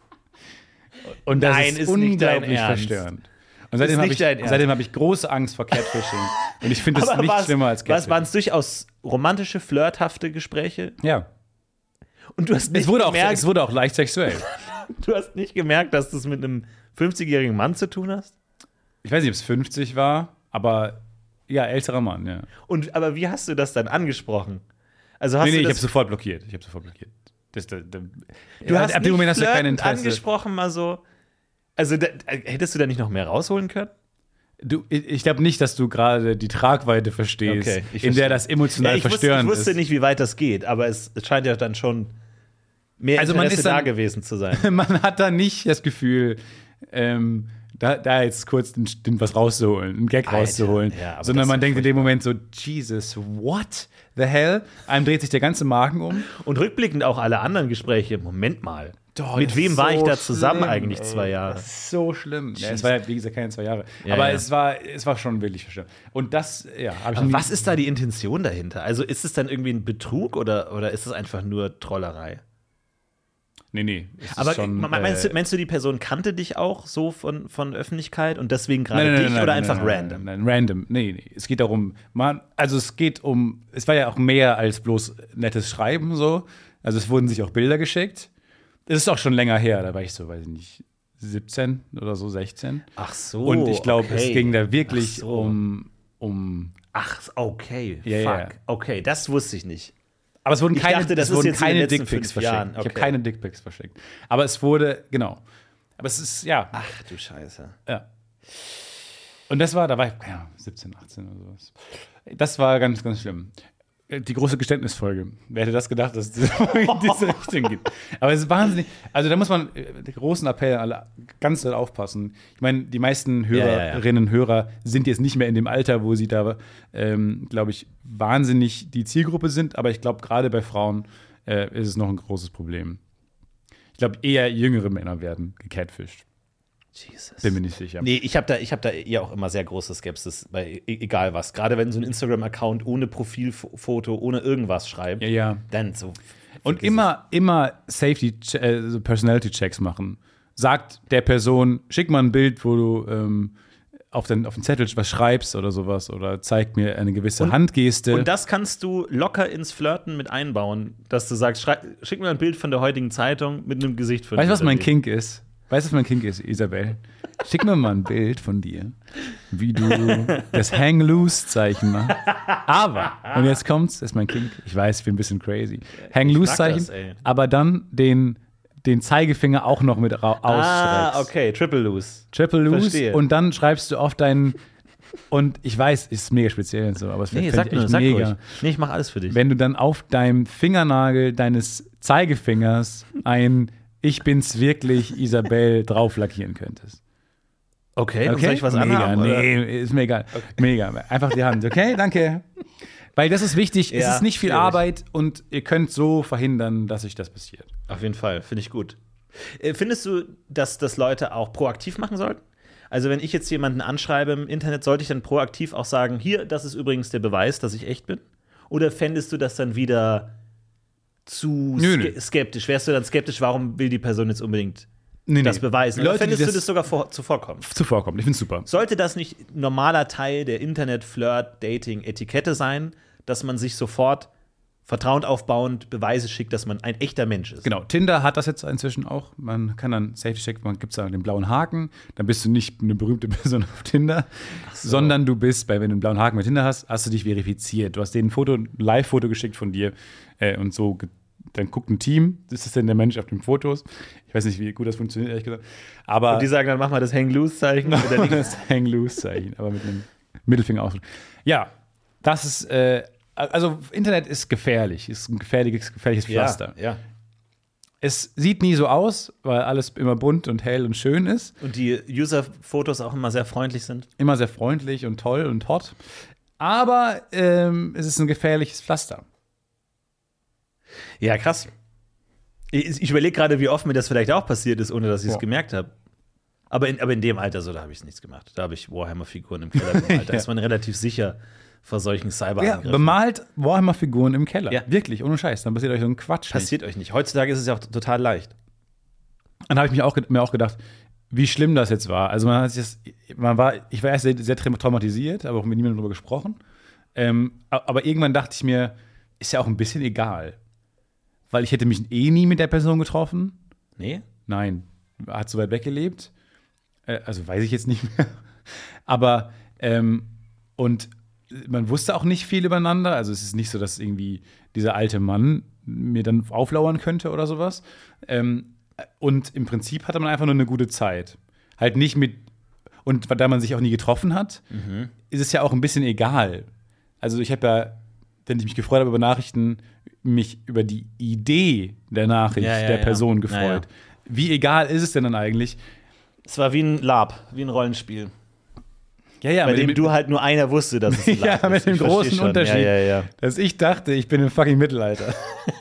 Und das Nein, ist, ist nicht dein unglaublich Ernst. verstörend. Und seitdem habe nicht ich, dein Ernst. seitdem hab ich große Angst vor Catfishing. Und ich finde es Aber nicht war's- schlimmer als Was Catfishing. waren es durchaus romantische, flirthafte Gespräche? Ja. Und du hast nicht Es wurde, auch, gemerkt, es wurde auch leicht sexuell. du hast nicht gemerkt, dass du es mit einem fünfzigjährigen Mann zu tun hast? Ich weiß nicht, ob es fünfzig war, aber ja, älterer Mann, ja. Und aber wie hast du das dann angesprochen? Also hast Nee, nee, du ich habe das, sofort blockiert. Ich habe sofort blockiert. Das, das, das, du hast ab nicht dem Moment hast du kein flirtend Interesse. angesprochen, mal so. Also da, hättest du da nicht noch mehr rausholen können? Du, ich ich glaube nicht, dass du gerade die Tragweite verstehst, Okay, ich in der verstehe. das emotional Ja, ich, wusste, verstörend ich wusste ist. nicht, wie weit das geht, aber es, es scheint ja dann schon mehr Also man Interesse ist dann- da gewesen zu sein. Man hat da nicht das Gefühl, ähm, da, da jetzt kurz den, den was rauszuholen, einen Gag Alter, rauszuholen, ja, aber sondern das ist man ja denkt in dem Moment so, Jesus, what the hell? Einem dreht sich der ganze Magen um. Und rückblickend auch alle anderen Gespräche. Moment mal. Doch, Mit das wem ist war ich so da zusammen schlimm, eigentlich ey. zwei Jahre? Das ist so schlimm. Ja, es war ja, wie gesagt, keine zwei Jahre. Ja, aber ja. Es, war, es war schon wirklich verstörend. Und das, ja, habe ich Aber nie- was ist da die Intention dahinter? Also ist es dann irgendwie ein Betrug oder, oder ist es einfach nur Trollerei? Nee, nee. es ist Aber schon, meinst, äh, du, meinst du, die Person kannte dich auch so von, von Öffentlichkeit und deswegen gerade Nein, nein, dich nein, oder nein, einfach nein, nein, random? Nein, nein, random. Nee, nee. Es geht darum, man, also es geht um, es war ja auch mehr als bloß nettes Schreiben so. Also es wurden sich auch Bilder geschickt. Das ist auch schon länger her, da war ich so, weiß ich nicht, siebzehn oder so, sechzehn. Ach so. Und ich glaube, okay. es ging da wirklich Ach so. um, um. Ach, okay. Ja, Fuck. ja. Okay, das wusste ich nicht. Aber es wurden Ich keine, dachte, das es ist wurden jetzt in den keine letzten Dickpics fünf Jahren. verschickt. Ich habe Okay. keine Dickpics verschickt. Aber es wurde, genau. Aber es ist, ja. Ach du Scheiße. Ja. Und das war, da war ich, keine Ahnung, siebzehn, achtzehn oder sowas. Das war ganz, ganz schlimm. Die große Geständnisfolge. Wer hätte das gedacht, dass es in diese Richtung geht? Aber es ist wahnsinnig. Also da muss man äh, den großen Appell an alle ganz doll aufpassen. Ich meine, die meisten Hörerinnen und Hörer sind jetzt nicht mehr in dem Alter, wo sie da, ähm, glaube ich, wahnsinnig die Zielgruppe sind. Aber ich glaube, gerade bei Frauen äh, ist es noch ein großes Problem. Ich glaube, eher jüngere Männer werden gecatfished. Jesus. Bin mir nicht sicher. Nee, ich habe da, ich hab da eher auch immer sehr große Skepsis bei e- egal was. Gerade wenn so ein Instagram-Account ohne Profilfoto, ohne irgendwas schreibt, Ja, ja. dann so. Und vergiss immer, immer Safety, äh, so Personality-Checks machen. Sagt der Person, schick mal ein Bild, wo du ähm, auf, den, auf den Zettel was schreibst oder sowas oder zeig mir eine gewisse Handgeste. Und das kannst du locker ins Flirten mit einbauen, dass du sagst, schrei- schick mir ein Bild von der heutigen Zeitung mit einem Gesicht von weißt du, was mein Isabel. Kink ist? Weißt du, was mein Kink ist, Isabel? Schick mir mal ein Bild von dir, wie du das Hang-Loose-Zeichen machst. Aber, und jetzt kommt's, das ist mein Kink. Ich weiß, ich bin ein bisschen crazy. Hang-Loose-Zeichen, das, ey. aber dann den, den Zeigefinger auch noch mit ra- ausstreckst. Ah, okay, Triple Loose. Triple Loose Verstehe. und dann schreibst du auf deinen und ich weiß, ist mega speziell und so, aber es Nee, fände sag ich nur, echt sag mega, ruhig. Nee, ich mach alles für dich. wenn du dann auf deinem Fingernagel deines Zeigefingers ein Ich bin's wirklich Isabel drauf lackieren könntest. Okay, Okay? soll ich was mega, anhaben? oder? nee, ist mir egal. Mega, einfach die Hand, okay? Danke. Weil das ist wichtig, es Ja, ist nicht viel schwierig. Arbeit und ihr könnt so verhindern, dass sich das passiert. Auf jeden Fall, finde ich gut. Äh, Findest du, dass das Leute auch proaktiv machen sollten? Also, wenn ich jetzt jemanden anschreibe im Internet, sollte ich dann proaktiv auch sagen, hier, das ist übrigens der Beweis, dass ich echt bin? Oder fändest du das dann wieder zu Nö, ske nö. skeptisch? Wärst du dann skeptisch, warum will die Person jetzt unbedingt Nee, das nee. beweisen? Leute, Oder fändest die du das- das sogar vor, zuvorkommen? Zuvorkommt, ich find's super. Sollte das nicht normaler Teil der Internet-Flirt-Dating-Etikette sein, dass man sich sofort vertrauend aufbauend Beweise schickt, dass man ein echter Mensch ist? Genau, Tinder hat das jetzt inzwischen auch. Man kann dann Safety-Check, man gibt da den blauen Haken, dann bist du nicht eine berühmte Person auf Tinder, sondern du bist, bei, wenn du einen blauen Haken mit Tinder hast, hast du dich verifiziert. Du hast denen ein Foto, ein Live-Foto geschickt von dir äh, und so, ge- dann guckt ein Team, das ist denn der Mensch auf den Fotos. Ich weiß nicht, wie gut das funktioniert, ehrlich gesagt. Aber Und die sagen dann, mach mal das Hang-Loose-Zeichen. oder nicht. das Hang-Loose-Zeichen, aber mit einem Mittelfinger aus. Ja, das ist, äh, also Internet ist gefährlich, ist ein gefährliches, gefährliches Pflaster. Ja, ja. Es sieht nie so aus, weil alles immer bunt und hell und schön ist. Und die User-Fotos auch immer sehr freundlich sind. Immer sehr freundlich und toll und hot. Aber ähm, es ist ein gefährliches Pflaster. Ja, krass. Ich, ich überlege gerade, wie oft mir das vielleicht auch passiert ist, ohne dass ich es Ja. gemerkt habe. Aber in, aber in dem Alter, so, da habe ich nichts gemacht. Da habe ich Warhammer-Figuren im Keller im Alter. Da Ja. ist man relativ sicher vor solchen Ja, Cyberangriffen. bemalt Warhammer-Figuren im Keller. Ja. Wirklich, ohne Scheiß. Dann passiert euch so ein Quatsch. nicht. Passiert euch nicht. Heutzutage ist es ja auch total leicht. Dann habe ich mich auch, ge- mir auch gedacht, wie schlimm das jetzt war. Also man hat sich das, man war, ich war erst sehr, sehr traumatisiert, aber auch mit niemandem darüber gesprochen. Ähm, a- aber irgendwann dachte ich mir, ist ja auch ein bisschen egal. Weil ich hätte mich eh nie mit der Person getroffen. Nee? Nein, hat so weit weggelebt. Äh, also weiß ich jetzt nicht mehr. Aber, ähm, und man wusste auch nicht viel übereinander. Also es ist nicht so, dass irgendwie dieser alte Mann mir dann auflauern könnte oder sowas. Ähm, und im Prinzip hatte man einfach nur eine gute Zeit. Halt nicht mit, und da man sich auch nie getroffen hat, ist es ja auch ein bisschen egal. Also ich habe ja, wenn ich mich gefreut habe über Nachrichten, mich über die Idee der Nachricht Ja, ja, der ja. Person Ja, gefreut. ja. Wie egal ist es denn dann eigentlich? Es war wie ein Lab, wie ein Rollenspiel. Ja, ja, bei mit dem dem, du halt nur einer wusste, dass es ein ja, Lab mit ist. dem Ich versteh großen schon. Unterschied, Ja, ja, ja. dass ich dachte, ich bin im fucking Mittelalter.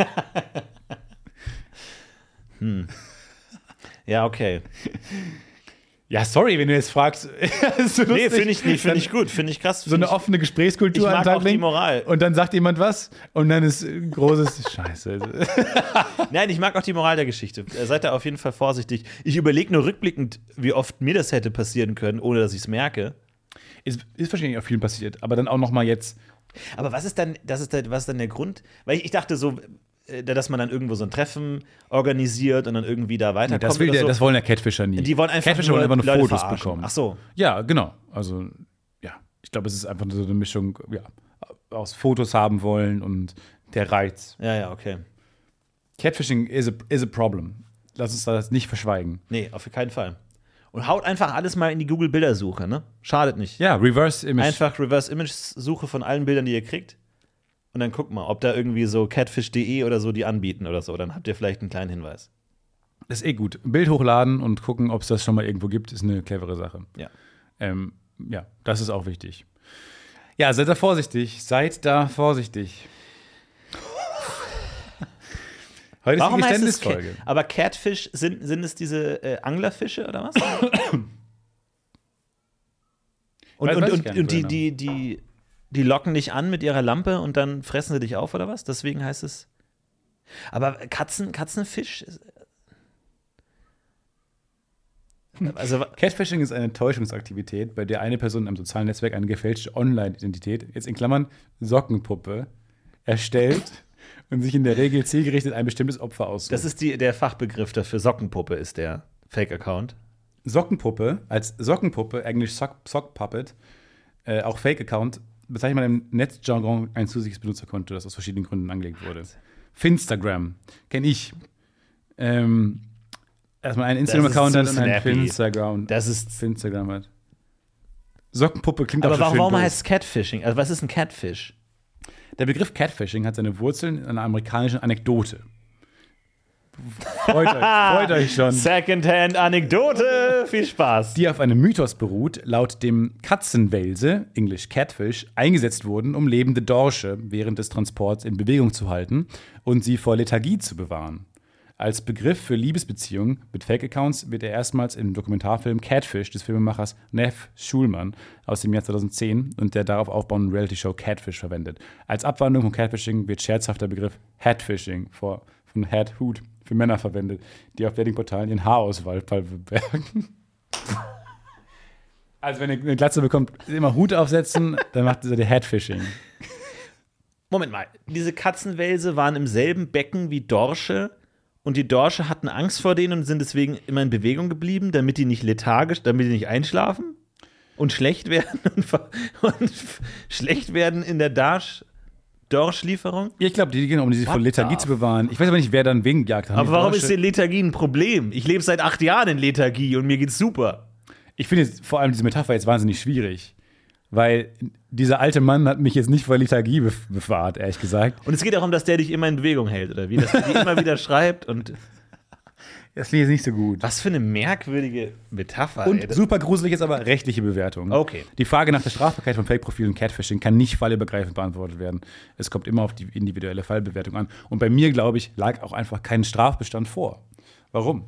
Ja, okay. Ja, sorry, wenn du jetzt fragst. ist so Nee, lustig. finde ich nicht, finde Dann ich gut, finde ich krass. So find eine ich, offene Gesprächskultur Ich mag an den Tag auch die legen. Moral. Und dann sagt jemand was und dann ist äh, großes Scheiße. Nein, ich mag auch die Moral der Geschichte. Äh, Seid da auf jeden Fall vorsichtig. Ich überlege nur rückblickend, wie oft mir das hätte passieren können, ohne dass ich es merke. ist, ist wahrscheinlich auch viel passiert, aber dann auch noch mal jetzt. Aber was ist dann, das ist der, was ist dann der Grund? Weil ich, ich dachte so, äh, dass man dann irgendwo so ein Treffen organisiert und dann irgendwie da weiterkommt. Das, will oder der, so. das wollen ja Catfisher nie. Die wollen einfach Catfisher nur wollen einfach nur Leute Fotos verarschen. bekommen. Ach so. Ja, genau. Also, ja. Ich glaube, es ist einfach so eine Mischung, ja, aus Fotos haben wollen und der Reiz. Ja, ja, okay. Catfishing is a, is a problem. Lass uns das nicht verschweigen. Nee, auf keinen Fall. Und haut einfach alles mal in die Google-Bildersuche, ne? Schadet nicht. Ja, Reverse Image. Einfach Reverse-Image-Suche von allen Bildern, die ihr kriegt. Und dann guckt mal, ob da irgendwie so catfish punkt de oder so die anbieten oder so. Dann habt ihr vielleicht einen kleinen Hinweis. Das ist eh gut. Ein Bild hochladen und gucken, ob es das schon mal irgendwo gibt, ist eine clevere Sache. Ja. Ähm, ja, das ist auch wichtig. Ja, seid da vorsichtig. Seid da vorsichtig. Heute ist die heißt es Geständnisfolge. Cat- Aber Catfish, sind, sind es diese äh, Anglerfische oder was? und Weiß- und, weiß ich und, gar nicht, und die, woher die, die, die locken dich an mit ihrer Lampe und dann fressen sie dich auf oder was? Deswegen heißt es. Aber Katzen, Katzenfisch? ist- Also, Catfishing ist eine Täuschungsaktivität, bei der eine Person in einem sozialen Netzwerk eine gefälschte Online-Identität, jetzt in Klammern Sockenpuppe, erstellt und sich in der Regel zielgerichtet ein bestimmtes Opfer aussucht. das ist die, der Fachbegriff dafür. Sockenpuppe ist der Fake-Account. Sockenpuppe, als Sockenpuppe, englisch Sock, Sock Puppet, äh, auch Fake-Account, bezeichnet man im Netzjargon ein zusätzliches Benutzerkonto, das aus verschiedenen Gründen angelegt wurde. Finstagram, kenne ich. Ähm, erstmal einen Instagram-Account so hat und einen snappy. Finstagram. Das ist. Finstagram hat. Sockenpuppe klingt Aber auch schon warum, schön warum doof. heißt es Catfishing? Also, was ist ein Catfish? Der Begriff Catfishing hat seine Wurzeln in einer amerikanischen Anekdote. Freut euch, freut euch schon. Secondhand-Anekdote. Viel Spaß. Die auf einem Mythos beruht, laut dem Katzenwelse, Englisch Catfish, eingesetzt wurden, um lebende Dorsche während des Transports in Bewegung zu halten und sie vor Lethargie zu bewahren. Als Begriff für Liebesbeziehungen mit Fake-Accounts wird er erstmals im Dokumentarfilm Catfish des Filmemachers Nev Schulman aus dem Jahr zweitausendzehn und der darauf aufbauenden Reality-Show Catfish verwendet. Als Abwandlung von Catfishing wird scherzhaft der Begriff Hatfishing vor, von Hat Hoot für Männer verwendet, die auf Datingportalen ihren Haarauswahl verbergen. Also wenn ihr eine Glatze bekommt, immer Hut aufsetzen, dann macht ihr Hatfishing. Moment mal. Diese Katzenwälse waren im selben Becken wie Dorsche und die Dorsche hatten Angst vor denen und sind deswegen immer in Bewegung geblieben, damit die nicht lethargisch, damit die nicht einschlafen und schlecht werden und, ver- und f- schlecht werden in der Darsch Dorschlieferung. Ja, ich glaube, die gehen, um sie vor What Lethargie the zu bewahren. Ich weiß aber nicht, wer dann wen gejagt hat. Aber Die warum Dorsche- ist denn Lethargie ein Problem? Ich lebe seit acht Jahren in Lethargie und mir geht's super. Ich finde jetzt vor allem diese Metapher jetzt wahnsinnig schwierig. Weil dieser alte Mann hat mich jetzt nicht vor Lethargie bef- bewahrt, ehrlich gesagt. Und es geht darum, dass der dich immer in Bewegung hält, oder wie? Dass der dir immer wieder schreibt und. Das klingt jetzt nicht so gut. Was für eine merkwürdige Metapher. Und ey. super gruselig ist aber rechtliche Bewertung. Okay. Die Frage nach der Strafbarkeit von Fake-Profilen und Catfishing kann nicht fallübergreifend beantwortet werden. Es kommt immer auf die individuelle Fallbewertung an. Und bei mir, glaube ich, lag auch einfach kein Strafbestand vor. Warum?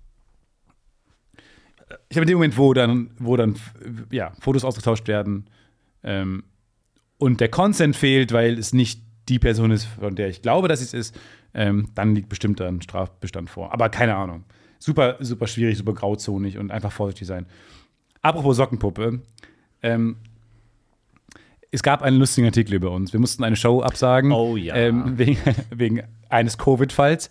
Ich habe in dem Moment, wo dann, wo dann ja, Fotos ausgetauscht werden ähm, und der Consent fehlt, weil es nicht die Person ist, von der ich glaube, dass es ist, ähm, dann liegt bestimmt ein Strafbestand vor. Aber keine Ahnung. Super, super schwierig, super grauzonig und einfach vorsichtig sein. Apropos Sockenpuppe. Ähm, es gab einen lustigen Artikel über uns. Wir mussten eine Show absagen. Oh ja. Ähm, wegen, wegen eines Covid-Falls.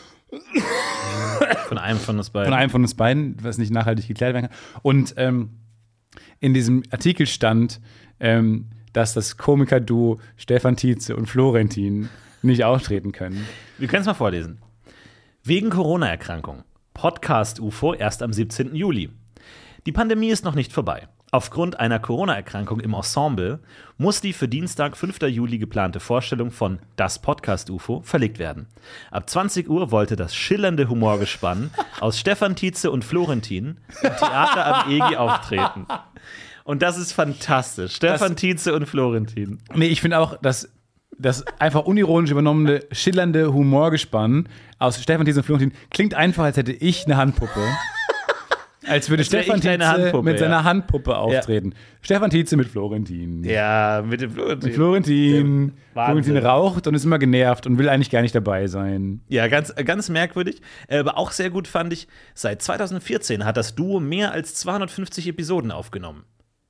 Von einem von uns beiden. Von einem von uns beiden, was nicht nachhaltig geklärt werden kann. Und ähm, in diesem Artikel stand, ähm, dass das Komiker-Duo Stefan Tietze und Florentin nicht auftreten können. Wir können es mal vorlesen. Wegen Corona-Erkrankung. Podcast-U F O erst am siebzehnten Juli. Die Pandemie ist noch nicht vorbei. Aufgrund einer Corona-Erkrankung im Ensemble muss die für Dienstag, fünften Juli geplante Vorstellung von Das Podcast-U F O verlegt werden. Ab zwanzig Uhr wollte das schillernde Humorgespann aus Stefan Tietze und Florentin im Theater am E G auftreten. Und das ist fantastisch. Stefan Das, Tietze und Florentin. Nee, ich finde auch, dass das einfach unironisch übernommene, schillernde Humorgespann aus Stefan Tietze und Florentin klingt einfach, als hätte ich eine Handpuppe. Als würde Als wäre Stefan ich deine Tietze Handpuppe, mit seiner ja. Handpuppe auftreten. Stefan Tietze mit Florentin. Ja, mit dem Florentin. Mit Florentin. Wahnsinn. Florentin raucht und ist immer genervt und will eigentlich gar nicht dabei sein. Ja, ganz, ganz merkwürdig. Aber auch sehr gut fand ich, seit zweitausendvierzehn hat das Duo mehr als zweihundertfünfzig Episoden aufgenommen.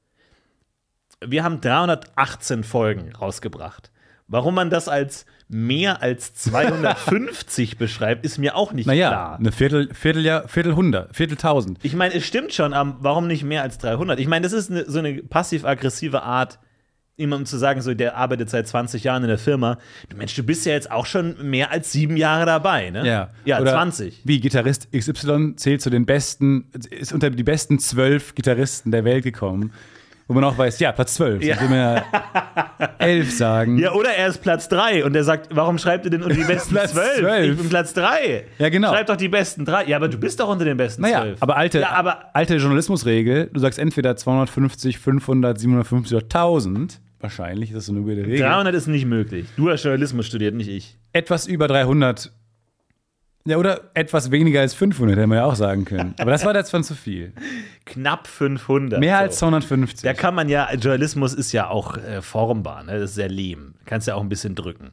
Wir haben dreihundertachtzehn Folgen rausgebracht. Warum man das als mehr als zweihundertfünfzig beschreibt, ist mir auch nicht Naja, klar. eine Viertel, Vierteljahr, Viertelhundert, Vierteltausend. Ich meine, es stimmt schon, aber warum nicht mehr als dreihundert? Ich meine, das ist eine, so eine passiv-aggressive Art, jemandem zu sagen, so, der arbeitet seit zwanzig Jahren in der Firma. Du Mensch, du bist ja jetzt auch schon mehr als sieben Jahre dabei, ne? Ja, Ja, Oder zwanzig. Wie Gitarrist X Y zählt zu den besten, ist unter die besten zwölf Gitarristen der Welt gekommen. Wo man auch weiß, ja, Platz zwölf. Ja. Dann will man ja elf sagen. Ja, oder er ist Platz drei und er sagt, warum schreibt ihr denn unter die besten Platz zwölf? zwölf. Ich bin Platz drei. Ja, genau. Schreib doch die besten drei. Ja, aber du bist doch unter den besten Naja, zwölf. aber alte, Ja, aber alte Journalismusregel, du sagst entweder zweihundertfünfzig, fünfhundert, siebenhundertfünfzig oder tausend. Wahrscheinlich ist das so eine gute Regel. dreihundert ist nicht möglich. Du hast Journalismus studiert, nicht ich. Etwas über dreihundert. Ja, oder etwas weniger als fünfhundert, hätten wir ja auch sagen können. Aber das war jetzt von zu viel. Knapp fünfhundert. Mehr so. als zweihundertfünfzig. Da kann man ja, Journalismus ist ja auch äh, formbar, ne? Das ist sehr lehm. Kannst ja auch ein bisschen drücken.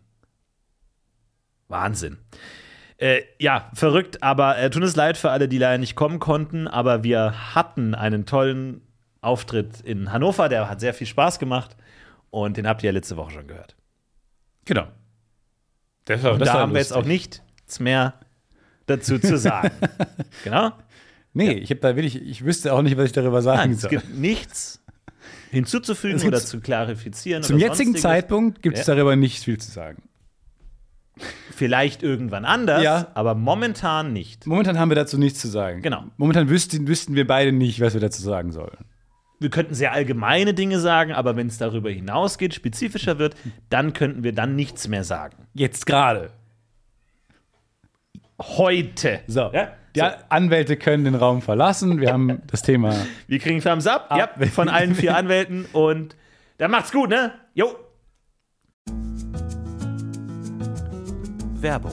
Wahnsinn. Äh, ja, verrückt, aber äh, tut es leid für alle, die leider nicht kommen konnten, aber wir hatten einen tollen Auftritt in Hannover, der hat sehr viel Spaß gemacht und den habt ihr ja letzte Woche schon gehört. Genau. Das war, Und das da war haben wir jetzt lustig. auch nichts mehr dazu zu sagen. Genau? Nee, ich, hab da wirklich, ich wüsste auch nicht, was ich darüber sagen Nein, es soll. gibt nichts hinzuzufügen Es gibt- oder zu klarifizieren. Zum oder jetzigen sonstiges. Zeitpunkt gibt es Ja. darüber nicht viel zu sagen. Vielleicht irgendwann anders, Ja. aber momentan nicht. Momentan haben wir dazu nichts zu sagen. Genau. Momentan wüssten, wüssten wir beide nicht, was wir dazu sagen sollen. Wir könnten sehr allgemeine Dinge sagen, aber wenn es darüber hinausgeht, spezifischer wird, dann könnten wir dann nichts mehr sagen. Jetzt gerade. Heute. So. Ja? Die So. Anwälte können den Raum verlassen. Wir haben das Thema. Wir kriegen Thumbs up, Ab. ja, von allen vier Anwälten und dann macht's gut, ne? Jo. Werbung.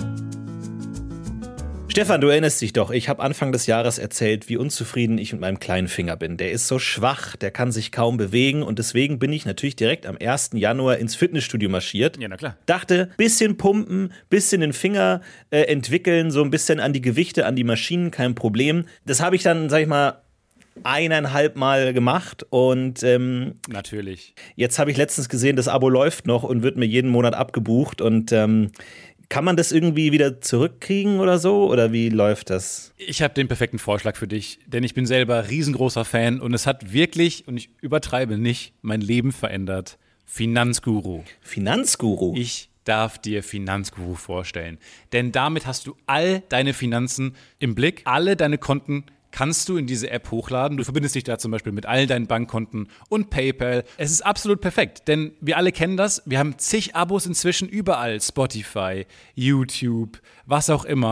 Stefan, du erinnerst dich doch, ich habe Anfang des Jahres erzählt, wie unzufrieden ich mit meinem kleinen Finger bin. Der ist so schwach, der kann sich kaum bewegen und deswegen bin ich natürlich direkt am ersten Januar ins Fitnessstudio marschiert. Ja, na klar. Dachte, bisschen pumpen, bisschen den Finger äh, entwickeln, so ein bisschen an die Gewichte, an die Maschinen, kein Problem. Das habe ich dann, sag ich mal, eineinhalb Mal gemacht und ähm, Natürlich. jetzt habe ich letztens gesehen, das Abo läuft noch und wird mir jeden Monat abgebucht und ähm, kann man das irgendwie wieder zurückkriegen oder so? Oder wie läuft das? Ich habe den perfekten Vorschlag für dich, denn ich bin selber riesengroßer Fan und es hat wirklich, und ich übertreibe nicht, mein Leben verändert. Finanzguru. Finanzguru? Ich darf dir Finanzguru vorstellen. Denn damit hast du all deine Finanzen im Blick, alle deine Konten kannst du in diese App hochladen. Du verbindest dich da zum Beispiel mit all deinen Bankkonten und PayPal. Es ist absolut perfekt, denn wir alle kennen das. Wir haben zig Abos inzwischen überall. Spotify, YouTube, was auch immer.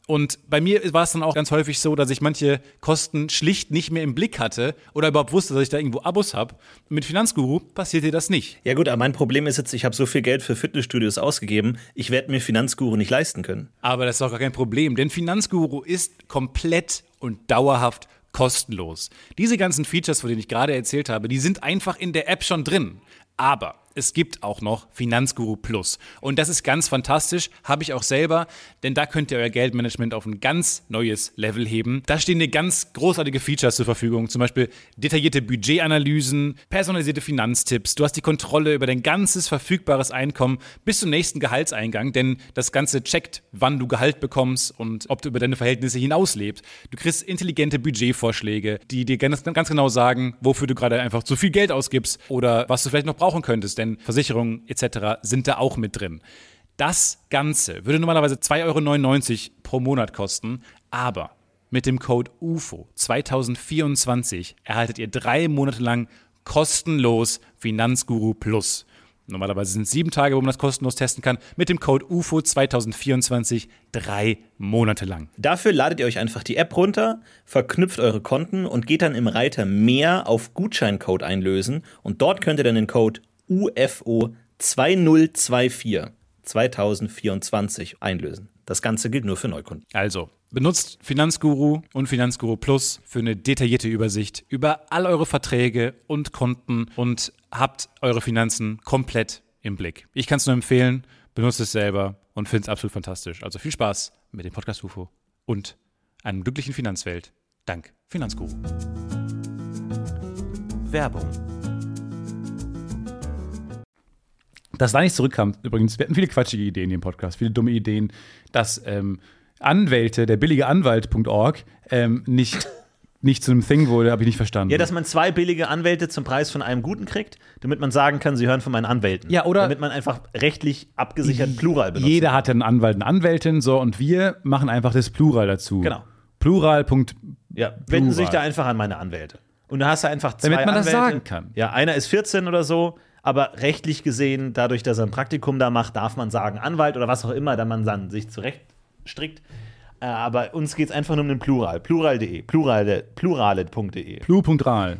Und bei mir war es dann auch ganz häufig so, dass ich manche Kosten schlicht nicht mehr im Blick hatte oder überhaupt wusste, dass ich da irgendwo Abos habe. Mit Finanzguru passiert dir das nicht. Ja gut, aber mein Problem ist jetzt, ich habe so viel Geld für Fitnessstudios ausgegeben, ich werde mir Finanzguru nicht leisten können. Aber das ist doch gar kein Problem, denn Finanzguru ist komplett und dauerhaft kostenlos. Diese ganzen Features, von denen ich gerade erzählt habe, die sind einfach in der App schon drin. Aber es gibt auch noch Finanzguru Plus. Und das ist ganz fantastisch, habe ich auch selber, denn da könnt ihr euer Geldmanagement auf ein ganz neues Level heben. Da stehen dir ganz großartige Features zur Verfügung, zum Beispiel detaillierte Budgetanalysen, personalisierte Finanztipps. Du hast die Kontrolle über dein ganzes verfügbares Einkommen bis zum nächsten Gehaltseingang, denn das Ganze checkt, wann du Gehalt bekommst und ob du über deine Verhältnisse hinauslebst. Du kriegst intelligente Budgetvorschläge, die dir ganz, ganz genau sagen, wofür du gerade einfach zu viel Geld ausgibst oder was du vielleicht noch brauchen könntest, denn Versicherungen et cetera sind da auch mit drin. Das Ganze würde normalerweise zwei Euro neunundneunzig pro Monat kosten, aber mit dem Code U F O zwanzig vierundzwanzig erhaltet ihr drei Monate lang kostenlos Finanzguru Plus. Normalerweise sind es sieben Tage, wo man das kostenlos testen kann. Mit dem Code U F O zwanzig vierundzwanzig drei Monate lang. Dafür ladet ihr euch einfach die App runter, verknüpft eure Konten und geht dann im Reiter Mehr auf Gutscheincode einlösen. Und dort könnt ihr dann den Code U F O zwanzig vierundzwanzig zwanzig vierundzwanzig einlösen. Das Ganze gilt nur für Neukunden. Also, benutzt Finanzguru und Finanzguru Plus für eine detaillierte Übersicht über all eure Verträge und Konten und habt eure Finanzen komplett im Blick. Ich kann es nur empfehlen, benutzt es selber und finde es absolut fantastisch. Also viel Spaß mit dem Podcast U F O und einer glücklichen Finanzwelt. Dank Finanzguru. Werbung. Dass da nichts zurückkam, übrigens, wir hatten viele quatschige Ideen hier im Podcast, viele dumme Ideen, dass ähm, Anwälte, der billige Anwalt Punkt org, ähm, nicht, nicht zu einem Thing wurde, habe ich nicht verstanden. Ja, dass man zwei billige Anwälte zum Preis von einem guten kriegt, damit man sagen kann, sie hören von meinen Anwälten. Ja, oder damit man einfach rechtlich abgesichert Plural benutzt. Jeder hat einen Anwalt, eine Anwältin, so, und wir machen einfach das Plural dazu. Genau. Plural. Ja, wenden sich da einfach an meine Anwälte. Und da hast du einfach zwei Damit man Anwälte. das sagen kann. Ja, einer ist vierzehn oder so, aber rechtlich gesehen, dadurch, dass er ein Praktikum da macht, darf man sagen Anwalt oder was auch immer, da man dann sich zurechtstrickt. Äh, aber uns geht es einfach nur um den Plural. Plural punkt de. Plurale, plurale punkt de. Plu.ral.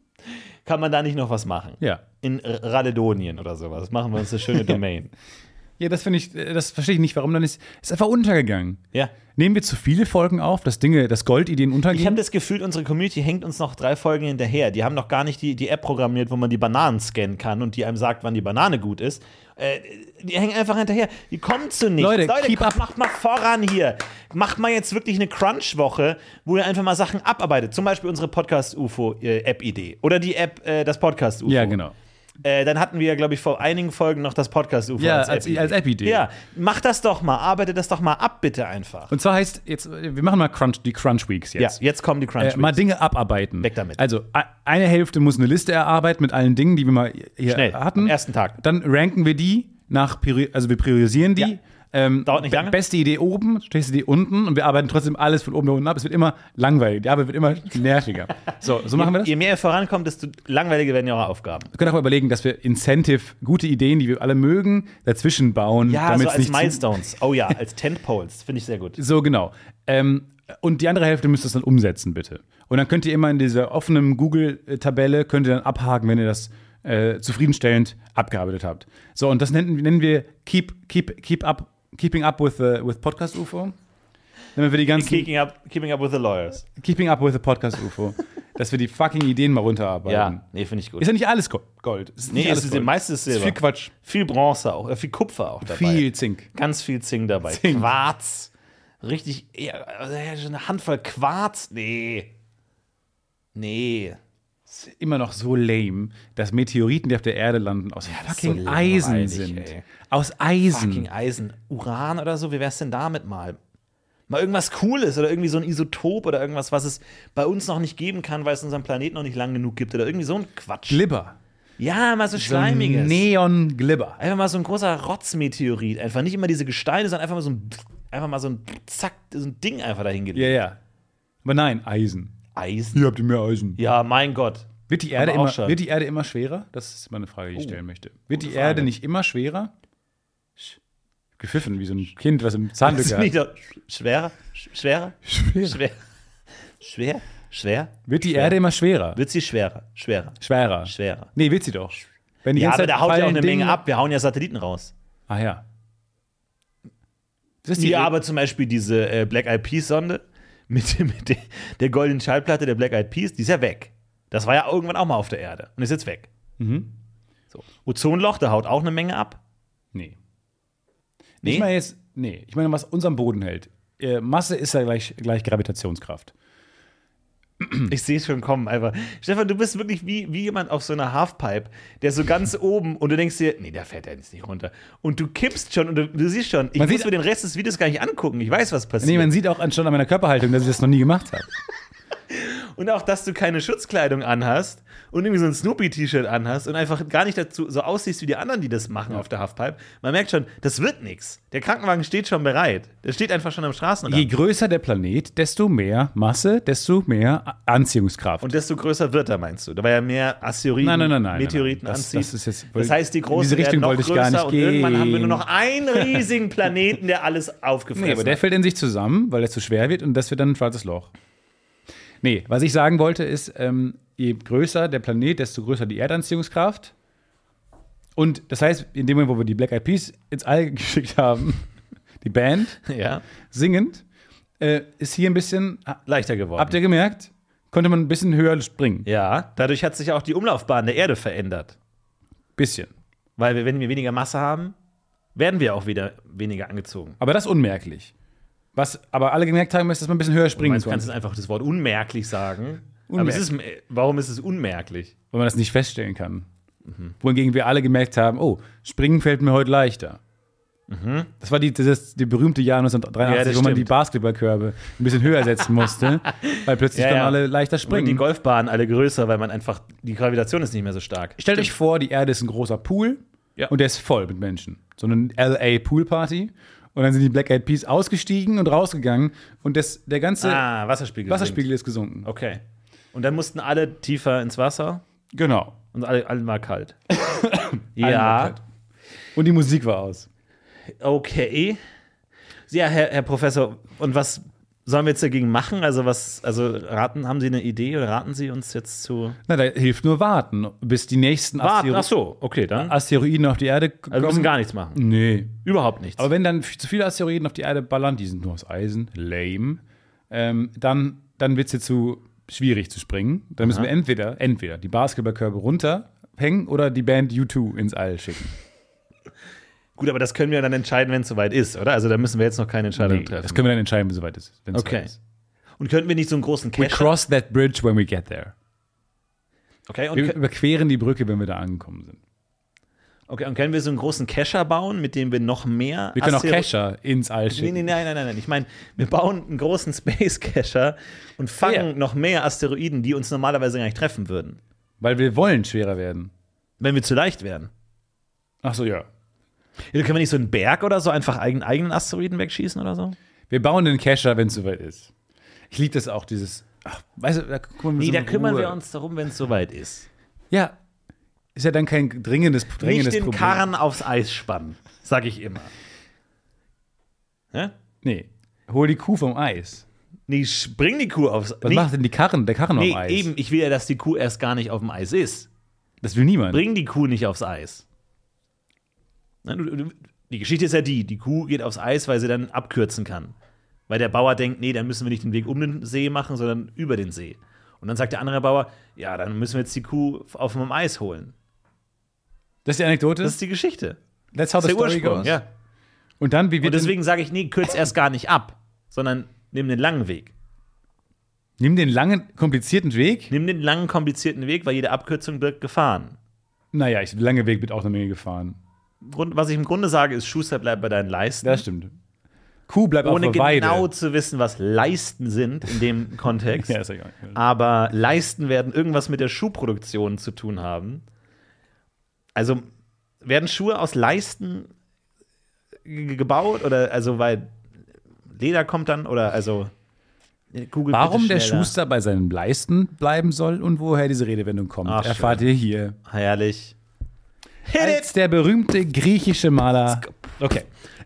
Kann man da nicht noch was machen? Ja. In Radedonien oder sowas. Machen wir uns eine schöne Domain. Ja, das finde ich, das verstehe ich nicht, warum dann ist, ist einfach untergegangen. Ja. Nehmen wir zu viele Folgen auf, dass Dinge, dass Goldideen untergehen? Ich habe das Gefühl, unsere Community hängt uns noch drei Folgen hinterher. Die haben noch gar nicht die, die App programmiert, wo man die Bananen scannen kann und die einem sagt, wann die Banane gut ist. Äh, die hängen einfach hinterher. Die kommen zu nichts. Leute, Leute keep komm, up. macht mal voran hier. Macht mal jetzt wirklich eine Crunch-Woche, wo ihr einfach mal Sachen abarbeitet. Zum Beispiel unsere Podcast-U F O-App-Idee. Oder die App, äh, das Podcast-U F O. Ja, genau. Äh, dann hatten wir, glaube ich, vor einigen Folgen noch das Podcast-U F O Ja, als als, App-Idee. als App-Idee. Ja, mach das doch mal. Arbeitet das doch mal ab, bitte einfach. Und zwar heißt jetzt, wir machen mal Crunch, die Crunch Weeks jetzt. Ja, jetzt kommen die Crunch Äh, Weeks. mal Dinge abarbeiten. Weg damit. Also, e- eine Hälfte muss eine Liste erarbeiten mit allen Dingen, die wir mal hier Schnell, hatten. am ersten Tag. Dann ranken wir die nach, Priori- also wir priorisieren die. Ja. Ähm, Dauert nicht be- lange. Beste Idee oben, schlechteste Idee unten und wir arbeiten trotzdem alles von oben nach unten ab. Es wird immer langweilig, die Arbeit wird immer nerviger. So, so machen wir das. Je mehr ihr vorankommt, desto langweiliger werden eure Aufgaben. Wir können auch mal überlegen, dass wir Incentive, gute Ideen, die wir alle mögen, dazwischen bauen. Ja, damit so es als nicht zu- Milestones. Oh ja, als Tentpoles. Finde ich sehr gut. So, genau. Ähm, und die andere Hälfte müsst ihr dann umsetzen, bitte. Und dann könnt ihr immer in dieser offenen Google-Tabelle, könnt ihr dann abhaken, wenn ihr das äh, zufriedenstellend abgearbeitet habt. So, und das nennen, nennen wir Keep, keep, keep up, Keeping Up with, the, with Podcast U F O. Damit wir die ganzen Keeping up, keeping up with the lawyers. Keeping Up with the Podcast U F O. Dass wir die fucking Ideen mal runterarbeiten. Ja, nee, finde ich gut. Ist ja nicht alles Go- Gold. Ist Nee, nicht es alles ist Gold. meistens Ist Silber. viel Quatsch. Viel Bronze auch, äh, viel Kupfer auch dabei. Viel Zink. Ganz viel Zink dabei. Zink. Quarz. Richtig, ja, also, ja, schon eine Handvoll Quarz. Nee. Nee. Immer noch so lame, dass Meteoriten, die auf der Erde landen, aus das ist fucking so Eisen langweilig, sind. ey. Aus Eisen. Fucking Eisen. Uran oder so, wie wär's denn damit mal? Mal irgendwas Cooles oder irgendwie so ein Isotop oder irgendwas, was es bei uns noch nicht geben kann, weil es unseren Planeten noch nicht lang genug gibt oder irgendwie so ein Quatsch. Glibber. Ja, mal so So schleimiges. Neon-Glibber. Einfach mal so ein großer Rotzmeteorit. Einfach nicht immer diese Gesteine, sondern einfach mal so ein, einfach mal so ein Zack, so ein Ding einfach dahin Ja, ja. Aber nein, Eisen. Eisen. Hier habt ihr mehr Eisen. Ja, mein Gott. Wird die, Haben Erde wir auch immer, schon. wird die Erde immer schwerer? Das ist mal eine Frage, die ich Oh, stellen möchte. Wird die gute Erde Frage. nicht immer schwerer? gepfiffen, wie so ein Kind, was im Ist Zahnlücke nicht hat. doch schwerer? Sch- Schwerer? Schwer. Schwer? Schwer? Schwer? Wird die Schwer. Erde immer schwerer? Wird sie schwerer? Schwerer. Schwerer. Schwerer. Nee, wird sie doch. Wenn die Ja, ganze aber Zeit da haut ja auch fallen eine Dinge- Menge ab. Wir hauen ja Satelliten raus. Ah ja. Das ist die Ja, aber zum Beispiel diese äh, Black Eyed Peas Sonde mit, mit der, der goldenen Schallplatte der Black Eyed Peas, die ist ja weg. Das war ja irgendwann auch mal auf der Erde und ist jetzt weg. Mhm. So. Ozonloch, da haut auch eine Menge ab. Nee. Nee? Ich meine jetzt, nee, ich meine, was unseren Boden hält. Äh, Masse ist ja gleich, gleich Gravitationskraft. Ich sehe es schon kommen, einfach. Stefan, du bist wirklich wie, wie jemand auf so einer Halfpipe, der so ganz oben und du denkst dir, nee, da fährt er jetzt nicht runter. Und du kippst schon und du, du siehst schon, ich Man muss sieht- mir den Rest des Videos gar nicht angucken. Ich weiß, was passiert. Nee, man sieht auch anstatt an meiner Körperhaltung, dass ich das noch nie gemacht habe. Und auch, dass du keine Schutzkleidung anhast und irgendwie so ein Snoopy-T-Shirt anhast und einfach gar nicht dazu so aussiehst wie die anderen, die das machen auf der Halfpipe. Man merkt schon, das wird nichts. Der Krankenwagen steht schon bereit. Der steht einfach schon am Straßenrand. Je größer der Planet, desto mehr Masse, desto mehr A- Anziehungskraft. Und desto größer wird er, meinst du? Da war ja mehr Asteroiden, Nein, nein, nein, nein, Meteoriten nein, nein. Das- anzieht. das ist jetzt- das heißt, die in großen diese Richtung werden noch wollte ich größer gar nicht und irgendwann haben wir gehen. nur noch einen riesigen Planeten, der alles aufgefressen Nee, aber der hat. fällt in sich zusammen, weil er zu schwer wird und das wird dann ein schwarzes Loch. Nee, was ich sagen wollte ist, ähm, je größer der Planet, desto größer die Erdanziehungskraft. Und das heißt, in dem Moment, wo wir die Black Eyed Peas ins All geschickt haben, die Band, Ja, singend, äh, ist hier ein bisschen, leichter geworden. habt ihr gemerkt, konnte man ein bisschen höher springen. ja, dadurch hat sich auch die Umlaufbahn der Erde verändert. Bisschen. Weil wir, wenn wir weniger Masse haben, werden wir auch wieder weniger angezogen. Aber das unmerklich. Was aber alle gemerkt haben, ist, dass man ein bisschen höher Du springen meinst, du kannst konnte. jetzt einfach das Wort unmerklich sagen. Aber Unmerklich. es ist, warum ist es unmerklich? Weil man das nicht feststellen kann. Wohingegen wir alle gemerkt haben, oh, springen fällt mir heute leichter. Das war die, das, die berühmte Jahr Ja, neunzehnhundertdreiundachtzig, das wo man die stimmt. Basketballkörbe ein bisschen höher setzen musste, weil plötzlich Ja, dann ja. alle leichter Und die springen. Golfbahnen alle größer, weil man einfach, die Gravitation ist nicht mehr so stark. Stellt euch vor, die Erde ist ein großer Pool Ja. und der ist voll mit Menschen. So eine L A Pool Party. Und dann sind die Black Eyed Peas ausgestiegen und rausgegangen und das, der ganze Ah, Wasserspiegel. Wasserspiegel ist gesunken. sinkt. Okay. Und dann mussten alle tiefer ins Wasser Genau. und alle, allen war kalt. Allen war ja, kalt. Und die Musik war aus. okay. Ja, Herr, Herr Professor, und was sollen wir jetzt dagegen machen? Also, was, also raten, haben Sie eine Idee oder raten Sie uns jetzt zu Na, da hilft nur warten, bis die nächsten warten? Astero Ach so, okay, dann. Asteroiden auf die Erde kommen. Also wir müssen gar nichts machen. Nee. Überhaupt nichts. Aber wenn dann f- zu viele Asteroiden auf die Erde ballern, die sind nur aus Eisen, lame, ähm, dann, dann wird es jetzt zu schwierig zu springen. Dann müssen wir entweder, entweder die Basketballkörbe runterhängen oder die Band U zwei ins All schicken. Gut, aber das können wir dann entscheiden, wenn es soweit ist, oder? Also da müssen wir jetzt noch keine Entscheidung Nee, treffen. das können wir dann entscheiden, wenn es soweit ist. wenn's Okay. soweit ist. Und könnten wir nicht so einen großen We Cache? cross that bridge when we get there. Okay, und, Wir kö- überqueren die Brücke, wenn wir da angekommen sind. okay, und können wir so einen großen Cacher bauen, mit dem wir noch mehr Wir können auch Astero- Cacher ins All Nee, schicken. nee, nein, nein, nein, nein. Ich meine, wir bauen einen großen Space Cacher und fangen Ja. noch mehr Asteroiden, die uns normalerweise gar nicht treffen würden, Weil wir wollen schwerer werden. wenn wir zu leicht wären. Ach so, ja. Ja, können wir nicht so einen Berg oder so einfach eigenen, eigenen Asteroiden wegschießen oder so? Wir bauen den Cacher, wenn es soweit ist. Ich liebe das auch, dieses. Ach, weißt du, da kümmern wir Nee, so da in kümmern Ruhe. wir uns darum, wenn es soweit ist. Ja. Ist ja dann kein dringendes, dringendes Nicht den Problem. Karren aufs Eis spannen, sag ich immer. Ja? Nee. Hol die Kuh vom Eis. Nee, bring die Kuh aufs Eis. Was macht denn die Karren, der Karren Nee, auf Eis? eben, ich will ja, dass die Kuh erst gar nicht auf dem Eis ist. Das will niemand. Bring die Kuh nicht aufs Eis. Na, du, du, die Geschichte ist ja die, die Kuh geht aufs Eis, weil sie dann abkürzen kann. Weil der Bauer denkt, nee, dann müssen wir nicht den Weg um den See machen, sondern über den See. Und dann sagt der andere Bauer, ja, dann müssen wir jetzt die Kuh auf dem Eis holen. Das ist die Anekdote? Das ist die Geschichte. That's how Das the ist der story Ursprung, goes. ja. Und dann, wie Und wird deswegen sage ich, nee, kürz erst gar nicht ab, sondern nimm den langen Weg. nimm den langen, komplizierten Weg? Nimm den langen, komplizierten Weg, weil jede Abkürzung birgt Gefahren. Naja, ich, der lange Weg wird auch eine Menge gefahren. Grund, was ich im Grunde sage, ist, Schuster, bleib bei deinen Leisten. Das stimmt. Kuh bleibt ohne auf der Weide. genau zu wissen, was Leisten sind in dem Kontext. Ja, ist egal. Aber Leisten werden irgendwas mit der Schuhproduktion zu tun haben. Also werden Schuhe aus Leisten ge- gebaut oder also weil Leder kommt dann oder also Google Warum bitte der schneller. Schuster bei seinen Leisten bleiben soll und woher diese Redewendung kommt, Ach, erfahrt ihr hier. Herrlich. Als der berühmte griechische Maler. Okay.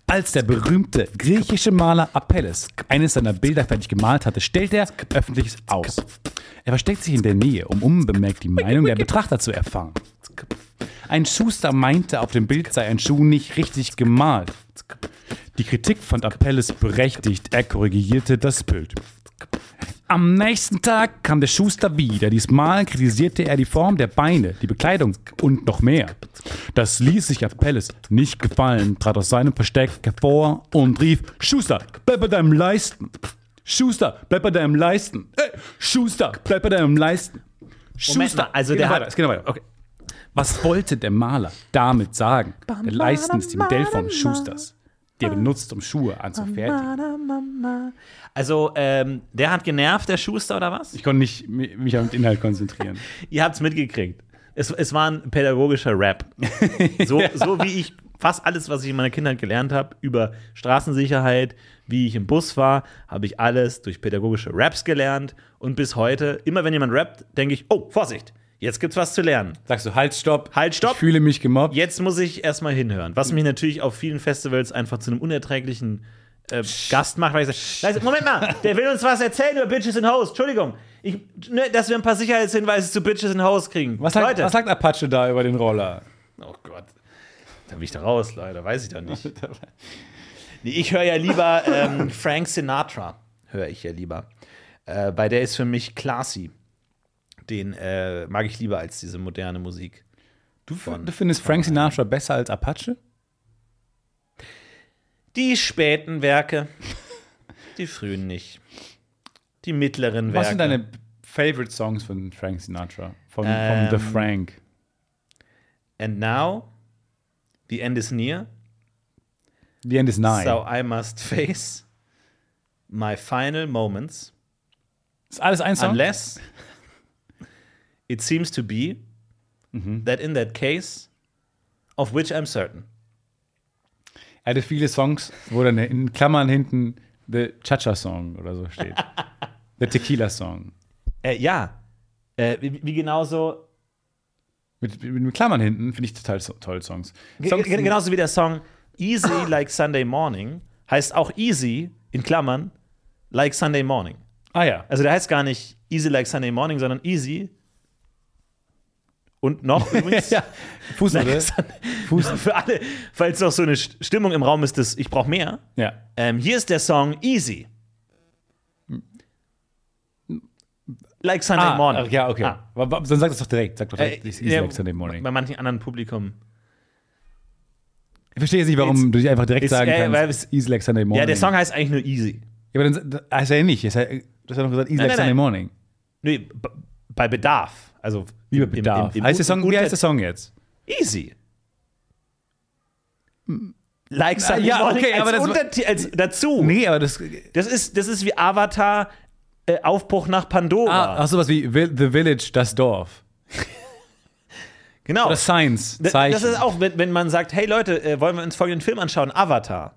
Als der berühmte griechische Maler Apelles eines seiner Bilder fertig gemalt hatte, stellt er Öffentliches aus. Er versteckt sich in der Nähe, um unbemerkt die Meinung der Betrachter zu erfahren. Ein Schuster meinte, auf dem Bild sei ein Schuh nicht richtig gemalt. Die Kritik fand Apelles berechtigt, er korrigierte das Bild. Am nächsten Tag kam der Schuster wieder. Diesmal kritisierte er die Form der Beine, die Bekleidung und noch mehr. Das ließ sich Apelles nicht gefallen, trat aus seinem Versteck hervor und rief: Schuster, bleib bei deinem Leisten! Schuster, bleib bei deinem Leisten! Hey, Schuster, bleib bei deinem Leisten! Schuster, mal, also es geht der noch hat- weiter, es geht noch weiter. Okay. Was wollte der Maler damit sagen? Der Leisten ist die Modellform des Schusters, die er benutzt, um Schuhe anzufertigen. Also, ähm, der hat genervt, der Schuster, oder was? Ich konnte nicht mi- mich auf den Inhalt konzentrieren. Ihr habt's mitgekriegt. Es, es war ein pädagogischer Rap. So, so wie ich fast alles, was ich in meiner Kindheit gelernt habe, über Straßensicherheit, wie ich im Bus war, habe ich alles durch pädagogische Raps gelernt. Und bis heute, immer wenn jemand rappt, denke ich, oh, Vorsicht, jetzt gibt's was zu lernen. Sagst du, halt, stopp. Halt, stopp. Ich fühle mich gemobbt. Jetzt muss ich erstmal hinhören. Was mich natürlich auf vielen Festivals einfach zu einem unerträglichen äh, Gast macht, weil ich sage, Moment mal, der will uns was erzählen über Bitches in Hoes. Entschuldigung, ich, ne, dass wir ein paar Sicherheitshinweise zu Bitches in Hoes kriegen. Was sagt, Leute. was sagt Apache da über den Roller? Oh Gott. Da bin ich da raus, leider. Weiß ich doch nicht. Nee, ich höre ja lieber ähm, Frank Sinatra. Höre ich ja lieber. Äh, bei der ist für mich Classy. Den äh, mag ich lieber als diese moderne Musik. Du, du findest Frank Sinatra besser als Apache? Die späten Werke, die frühen nicht. Die mittleren Werke. Was sind deine Favorite Songs von Frank Sinatra? Von, Ähm, von The Frank? And now, the end is near. The End is Nigh. So I must face my final moments. Ist alles ein Song? Unless it seems to be that in that case, of which I'm certain. Er hatte viele Songs, wo dann in Klammern hinten The Cha-Cha-Song oder so steht. The Tequila-Song. Äh, ja, äh, wie, wie genauso, Mit, mit Klammern hinten finde ich total so, toll Songs. ge- Songs ge- genauso wie der Song Easy Like Sunday Morning heißt auch Easy, in Klammern, Like Sunday Morning. Ah ja. Also der heißt gar nicht Easy Like Sunday Morning, sondern Easy. Und noch übrigens. ja. Fußnote. Like Sunday- Für alle, falls noch so eine St- Stimmung im Raum ist, dass ich brauche mehr. Ja. Ähm, hier ist der Song Easy. Like Sunday Ah, Morning. ach, ja, okay. Ah. Aber, aber, dann sag das doch direkt. Sag doch Äh, direkt, this is ja, like Sunday Morning. Bei manchen anderen Publikum. Ich verstehe jetzt nicht, warum It's- du dich einfach direkt it's- sagen äh, weil kannst, es- Easy like Sunday Morning. Ja, der Song heißt eigentlich nur Easy. Ja, aber dann das heißt er ja nicht. Das heißt, du hast ja noch gesagt, Easy Nein, like nein, Sunday nein. Morning. Nee, b- bei Bedarf. Also Wie bei im- im- Bedarf. im- im heißt der Song, wie unter- heißt der Song jetzt? Easy. Like Sunday ja, Morning okay, als, aber das- Unterti- als dazu. Nee, aber das. Das, ist, das ist wie Avatar äh, Aufbruch nach Pandora. Ah, ach, sowas wie Vil- The Village, das Dorf. genau. Oder Science, D- Zeichen. Das ist auch, wenn, wenn man sagt, hey Leute, äh, wollen wir uns folgenden Film anschauen? Avatar.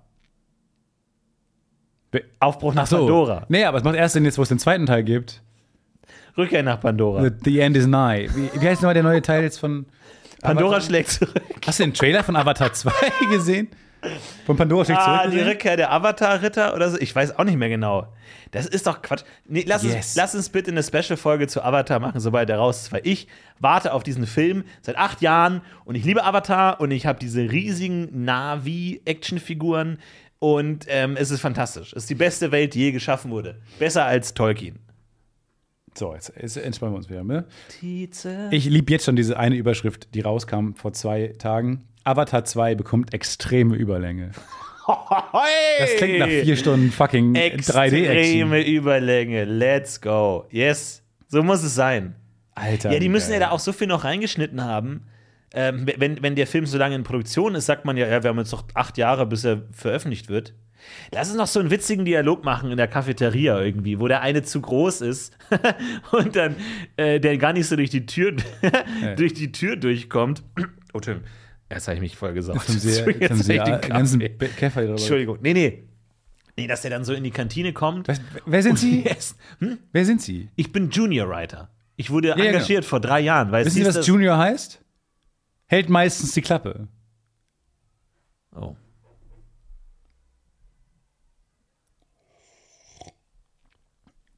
Aufbruch nach Ach so. Pandora. Nee, aber es macht erst Sinn jetzt, wo es den zweiten Teil gibt. Rückkehr nach Pandora. The, The End is Nigh. Wie, wie heißt nochmal der neue Teil jetzt von Pandora Avatar? schlägt zurück. Hast du den Trailer von Avatar zwei gesehen? Von Pandora schlägt Ah, zurück die gesehen? Rückkehr der Avatar-Ritter oder so. Ich weiß auch nicht mehr genau. Das ist doch Quatsch. Nee, lass, Yes. uns, lass uns bitte eine Special-Folge zu Avatar machen, sobald der raus ist. Weil ich warte auf diesen Film seit acht Jahren und ich liebe Avatar und ich habe diese riesigen Navi-Actionfiguren und ähm, es ist fantastisch. Es ist die beste Welt, die je geschaffen wurde. Besser als Tolkien. So, jetzt, jetzt entspannen wir uns wieder. Ne? Tietze. Ich liebe jetzt schon diese eine Überschrift, die rauskam vor zwei Tagen. Avatar zwei bekommt extreme Überlänge. Das klingt nach vier Stunden fucking drei D-Action. Extreme Überlänge. Let's go. Yes. So muss es sein. Alter. Ja, die müssen geil. ja da auch so viel noch reingeschnitten haben. Ähm, wenn, wenn der Film so lange in Produktion ist, sagt man ja, ja, wir haben jetzt noch acht Jahre, bis er veröffentlicht wird. Lass uns noch so einen witzigen Dialog machen in der Cafeteria irgendwie, wo der eine zu groß ist und dann äh, der gar nicht so durch die Tür durch die Tür durchkommt. Oh, Entschuldigung. Jetzt habe ich mich voll gesaugt. Jetzt haben sie, Jetzt jetzt haben sie hab ich ja den den ganzen Kaffee. Be- Käfer drüber. Entschuldigung. Nee, nee. Nee, dass der dann so in die Kantine kommt. Was, wer sind Sie? Yes. Hm? Wer sind Sie? Ich bin Junior Writer. Ich wurde Ja, genau. engagiert vor drei Jahren. Weil es Wissen Sie, hieß, was dass- Junior heißt? Hält meistens die Klappe. Oh.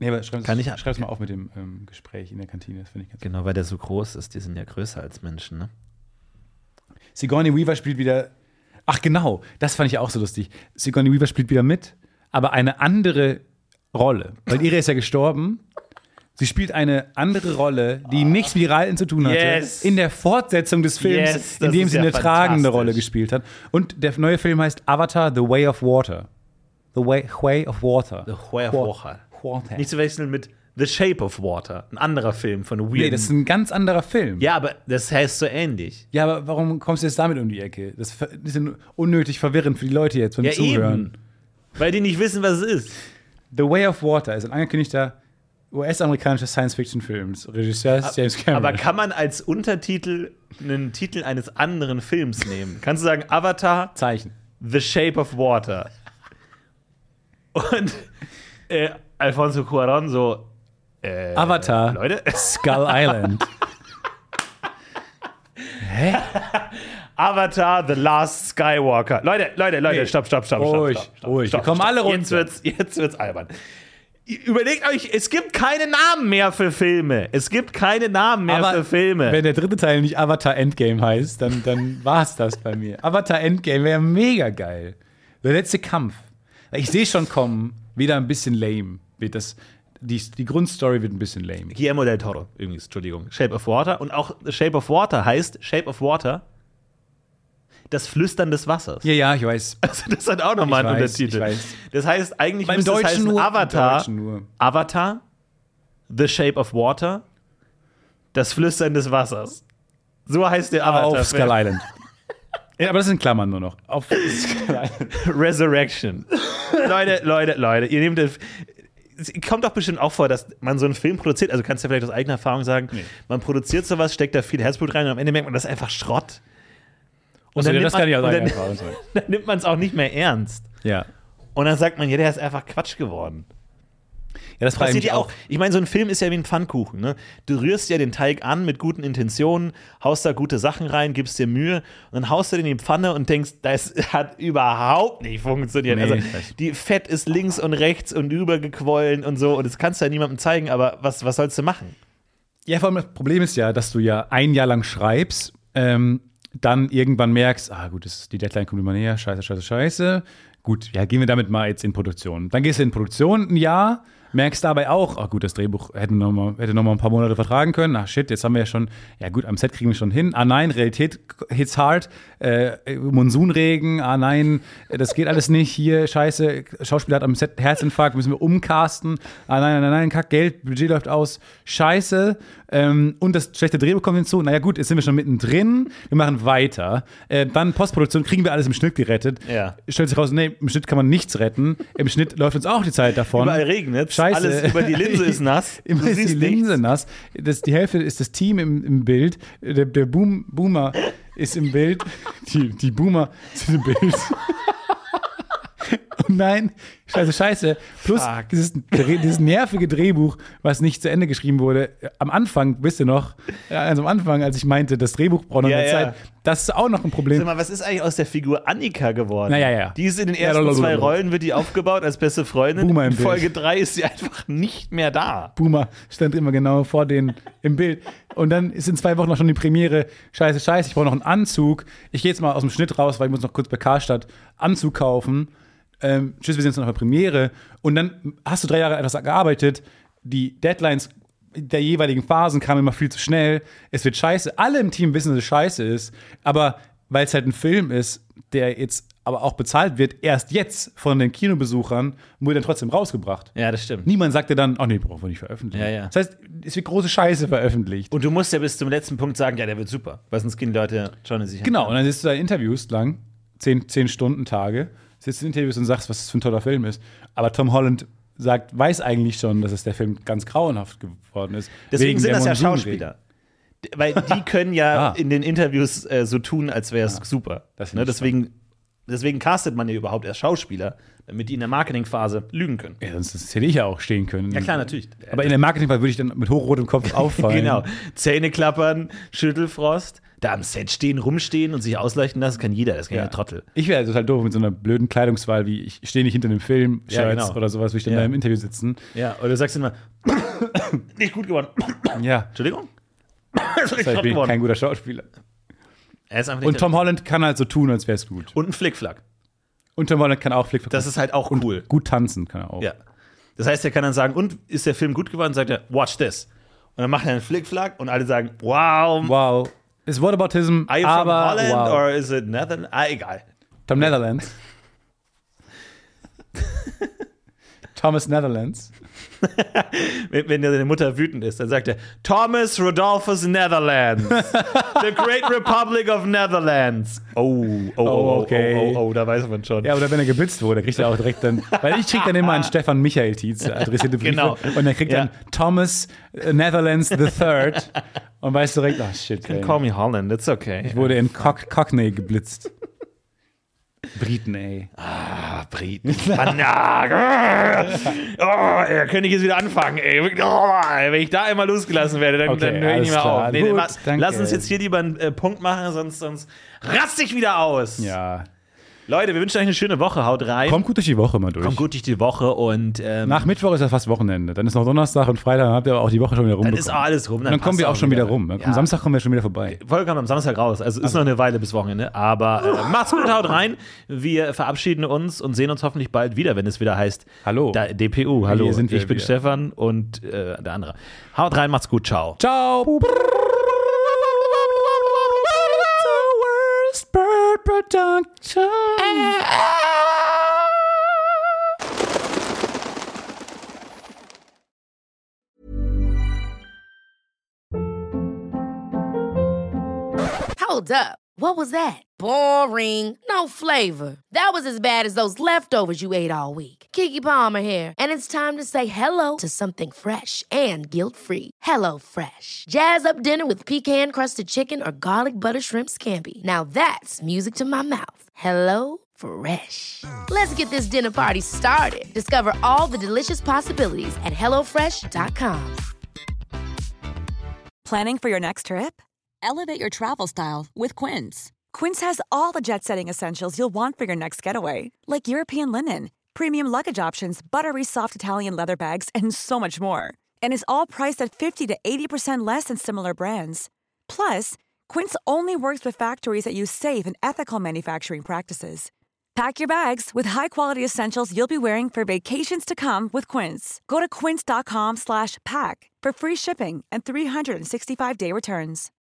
Nee, aber schreib Kann ich- es mal auf mit dem ähm, Gespräch in der Kantine. Das finde ich ganz Genau, weil der so groß ist. Die sind ja größer als Menschen, ne? Sigourney Weaver spielt wieder. Ach, genau, das fand ich auch so lustig. Sigourney Weaver spielt wieder mit, aber eine andere Rolle. Weil ihre ist ja gestorben. Sie spielt eine andere Rolle, die nichts mit Realen zu tun hatte, Yes. in der Fortsetzung des Films, Yes, das in dem ist sie ja eine tragende fantastisch. Rolle gespielt hat. Und der neue Film heißt Avatar: The Way of Water. The Way, way of Water. The Way of Water. Water. Nicht zu wechseln mit The Shape of Water, ein anderer Film von Weird. Nee, das ist ein ganz anderer Film. ja, aber das heißt so ähnlich. Ja, aber warum kommst du jetzt damit um die Ecke? Das ver- ist ja unnötig verwirrend für die Leute jetzt beim Ja, Zuhören. eben. Weil die nicht wissen, was es ist. The Way of Water ist ein angekündigter U S-amerikanischer Science-Fiction-Film. Regisseur ist James Cameron. Aber kann man als Untertitel einen Titel eines anderen Films nehmen? Kannst du sagen Avatar, Zeichen. The Shape of Water? Und äh, Alfonso Cuarón so äh, Avatar. Leute, Skull Island. Hä? Avatar, The Last Skywalker. Leute, Leute, Leute, Nee. stopp, stopp, stopp, Ruhig, stopp, stopp, ruhig. stopp, Wir kommen stopp. alle runter. Jetzt wird's, jetzt wird's albern. Überlegt euch, es gibt keine Namen mehr für Filme. Es gibt keine Namen mehr Aber für Filme. wenn der dritte Teil nicht Avatar Endgame heißt, dann, dann war es das bei mir. Avatar Endgame wäre mega geil. Der letzte Kampf. Ich sehe schon kommen, wieder ein bisschen lame. Wird das, die, die Grundstory wird ein bisschen lame. Guillermo del Toro, übrigens, Entschuldigung. Shape of Water. Und auch Shape of Water heißt Shape of Water, das Flüstern des Wassers. Ja, ja, ich weiß. Also das hat auch nochmal einen Ich weiß, Untertitel. ich weiß. Das heißt, eigentlich Beim müsste es Deutschen heißen nur. Avatar, Im Deutschen nur. Avatar, The Shape of Water, das Flüstern des Wassers. So heißt der Avatar. Auf Skull Island. Ja, aber das sind Klammern nur noch. Auf Skull Island. Resurrection. Leute, Leute, Leute, ihr nehmt das. Es kommt doch bestimmt auch vor, dass man so einen Film produziert, also kannst du ja vielleicht aus eigener Erfahrung sagen, Nee. man produziert sowas, steckt da viel Herzblut rein und am Ende merkt man, das ist einfach Schrott. Und Also, dann, das nimmt kann ich man, aus und eigener dann, Erfahrung sagen. dann nimmt man es auch nicht mehr ernst. Ja. Und dann sagt man, ja, der ist einfach Quatsch geworden. Ja, das frage ich Passiert mich ja auch. Ich meine, so ein Film ist ja wie ein Pfannkuchen. Ne? Du rührst ja den Teig an mit guten Intentionen, haust da gute Sachen rein, gibst dir Mühe und dann haust du den in die Pfanne und denkst, das hat überhaupt nicht funktioniert. Nee, also ich weiß. die Fett ist links und rechts und übergequollen und so und das kannst du ja niemandem zeigen, aber was, was sollst du machen? Ja, vor allem das Problem ist ja, dass du ja ein Jahr lang schreibst, ähm, dann irgendwann merkst, ah gut, das, die Deadline kommt immer näher, scheiße, scheiße, scheiße. Gut, ja, gehen wir damit mal jetzt in Produktion. Dann gehst du in Produktion ein Jahr, merkst dabei auch, ah gut, das Drehbuch hätte noch mal, hätte noch mal ein paar Monate vertragen können. Ach shit, jetzt haben wir ja schon, ja gut, am Set kriegen wir schon hin. Ah nein, Realität hits hard. Äh, Monsunregen, ah nein, das geht alles nicht. Hier, scheiße, Schauspieler hat am Set Herzinfarkt, müssen wir umcasten. Ah nein, nein, nein, kack, Geld, Budget läuft aus. Scheiße. Ähm, und das schlechte Drehbuch kommt hinzu. Naja gut, jetzt sind wir schon mittendrin. Wir machen weiter. Äh, dann Postproduktion, kriegen wir alles im Schnitt gerettet. Ja. Stellt sich raus, nee, im Schnitt kann man nichts retten. Im Schnitt läuft uns auch die Zeit davon. Überall regnet, Scheiße. alles über die Linse ist nass. Immer Du ist die siehst Linse nichts. nass. Das, die Hälfte ist das Team im, im Bild. Der, der Boom, Boomer ist im Bild. Die, die Boomer sind im Bild. Oh nein, scheiße, scheiße. Plus Fuck. dieses, dieses nervige Drehbuch, was nicht zu Ende geschrieben wurde. Am Anfang, wisst ihr noch, ja, also am Anfang, als ich meinte, das Drehbuch braucht noch Ja, mehr ja. Zeit, das ist auch noch ein Problem. Sag mal, was ist eigentlich aus der Figur Annika geworden? Na ja, ja. Die ist in den Ja, ersten lalalala. zwei Rollen, wird die aufgebaut als beste Freundin. Boomer im in Folge Bild. drei ist sie einfach nicht mehr da. Boomer stand immer genau vor denen im Bild. Und dann ist in zwei Wochen noch schon die Premiere. Scheiße, scheiße, ich brauche noch einen Anzug. Ich gehe jetzt mal aus dem Schnitt raus, weil ich muss noch kurz bei Karstadt Anzug kaufen. Ähm, tschüss, wir sind jetzt noch bei Premiere. Und dann hast du drei Jahre etwas gearbeitet. Die Deadlines der jeweiligen Phasen kamen immer viel zu schnell. Es wird scheiße. Alle im Team wissen, dass es scheiße ist. Aber weil es halt ein Film ist, der jetzt aber auch bezahlt wird, erst jetzt von den Kinobesuchern, wurde dann trotzdem rausgebracht. Ja, das stimmt. Niemand sagte dann, ach nee, brauchen wir nicht veröffentlichen. Ja, ja. Das heißt, es wird große Scheiße veröffentlicht. Und du musst ja bis zum letzten Punkt sagen, ja, der wird super. Weil sonst gehen die Leute schon in sich. Genau, und dann sitzt du da in Interviews lang, zehn, zehn Stunden Tage, sitzt in Interviews und sagst, was das für ein toller Film ist. Aber Tom Holland sagt, weiß eigentlich schon, dass es der Film ganz grauenhaft geworden ist. Deswegen wegen sind der das ja Monsunregen. Schauspieler. D- Weil die können ja Ah. in den Interviews äh, so tun, als wäre es super. das find Ne? ich Deswegen, deswegen castet man ja überhaupt erst Schauspieler, damit die in der Marketingphase lügen können. Ja, sonst das hätte ich ja auch stehen können. Ja, klar, natürlich. Aber in der Marketingphase würde ich dann mit hochrotem Kopf auffallen. Genau. Zähne klappern, Schüttelfrost, da am Set stehen, rumstehen und sich ausleuchten lassen, kann jeder, das kann ja Ja. ein Trottel. Ich wäre total doof mit so einer blöden Kleidungswahl, wie ich stehe nicht hinter einem Film, Ja, Shirts genau. oder sowas, wie ich dann Ja. da im Interview sitzen. Ja, oder du sagst immer, nicht gut geworden. Ja, Entschuldigung? Das ist ich richtig bin geworden. kein guter Schauspieler. Er ist einfach nicht Und Tom Holland kann halt so tun, als wäre es gut. Und ein Flickflack. Und Tom Holland kann auch Flick Das ist halt auch cool. gut tanzen, kann er auch. Ja. Das heißt, er kann dann sagen, und ist der Film gut geworden? Sagt er, watch this. Und dann macht er einen Flickflack und alle sagen, wow. Wow. Ist Whataboutism, Are you from aber Holland wow. or is it Netherlands? Ah, egal. Tom Netherlands. Thomas Netherlands. Wenn, wenn deine Mutter wütend ist, dann sagt er, Thomas Rodolphus Netherlands. The Great Republic of Netherlands. Oh, oh, oh, oh, okay. oh, oh, oh, da weiß man schon. Ja, oder wenn er geblitzt wurde, kriegt er auch direkt dann, weil ich krieg dann immer an Stefan Michael Tietz adressierte Briefe Genau. und er kriegt Ja. dann Thomas äh, Netherlands the Third und weiß direkt, ach shit, ey. Call me Holland, it's okay. Ich wurde in Cock Cockney geblitzt. Briten, ey. Ah, Briten. Mann, ja. Oh, ey, da könnte ich jetzt wieder anfangen, ey. Oh, ey. Wenn ich da einmal losgelassen werde, dann, Okay, dann höre ich alles nicht mehr klar. auf. Nee, Gut, ma- danke. lass uns jetzt hier lieber einen äh, Punkt machen, sonst, sonst raste ich wieder aus. Ja. Leute, wir wünschen euch eine schöne Woche. Haut rein. Kommt gut durch die Woche mal durch. Kommt gut durch die Woche und ähm, Nach Mittwoch ist ja fast Wochenende. Dann ist noch Donnerstag und Freitag, dann habt ihr auch die Woche schon wieder rum. dann ist auch alles rum. Und dann kommen passt wir auch schon wieder rum. Am Ja. Samstag kommen wir schon wieder vorbei. Folge kommt am Samstag raus. Also ist noch eine Weile bis Wochenende. Aber äh, macht's gut, haut rein. Wir verabschieden uns und sehen uns hoffentlich bald wieder, wenn es wieder heißt Hallo. Da, D P U. Hallo. Hier sind wir ich bin wieder. Stefan und äh, der andere. Haut rein, macht's gut. Ciao. Ciao. Hold up. What was that? Boring. No flavor. That was as bad as those leftovers you ate all week. Keke Palmer here, and it's time to say hello to something fresh and guilt-free. Hello Fresh. Jazz up dinner with pecan-crusted chicken or garlic butter shrimp scampi. Now that's music to my mouth. Hello Fresh. Let's get this dinner party started. Discover all the delicious possibilities at hello fresh dot com. Planning for your next trip? Elevate your travel style with Quince. Quince has all the jet-setting essentials you'll want for your next getaway, like European linen, premium luggage options, buttery soft Italian leather bags, and so much more. And is all priced at fifty to eighty percent less than similar brands. Plus, Quince only works with factories that use safe and ethical manufacturing practices. Pack your bags with high-quality essentials you'll be wearing for vacations to come with Quince. Go to quince dot com slash pack for free shipping and three sixty-five day returns.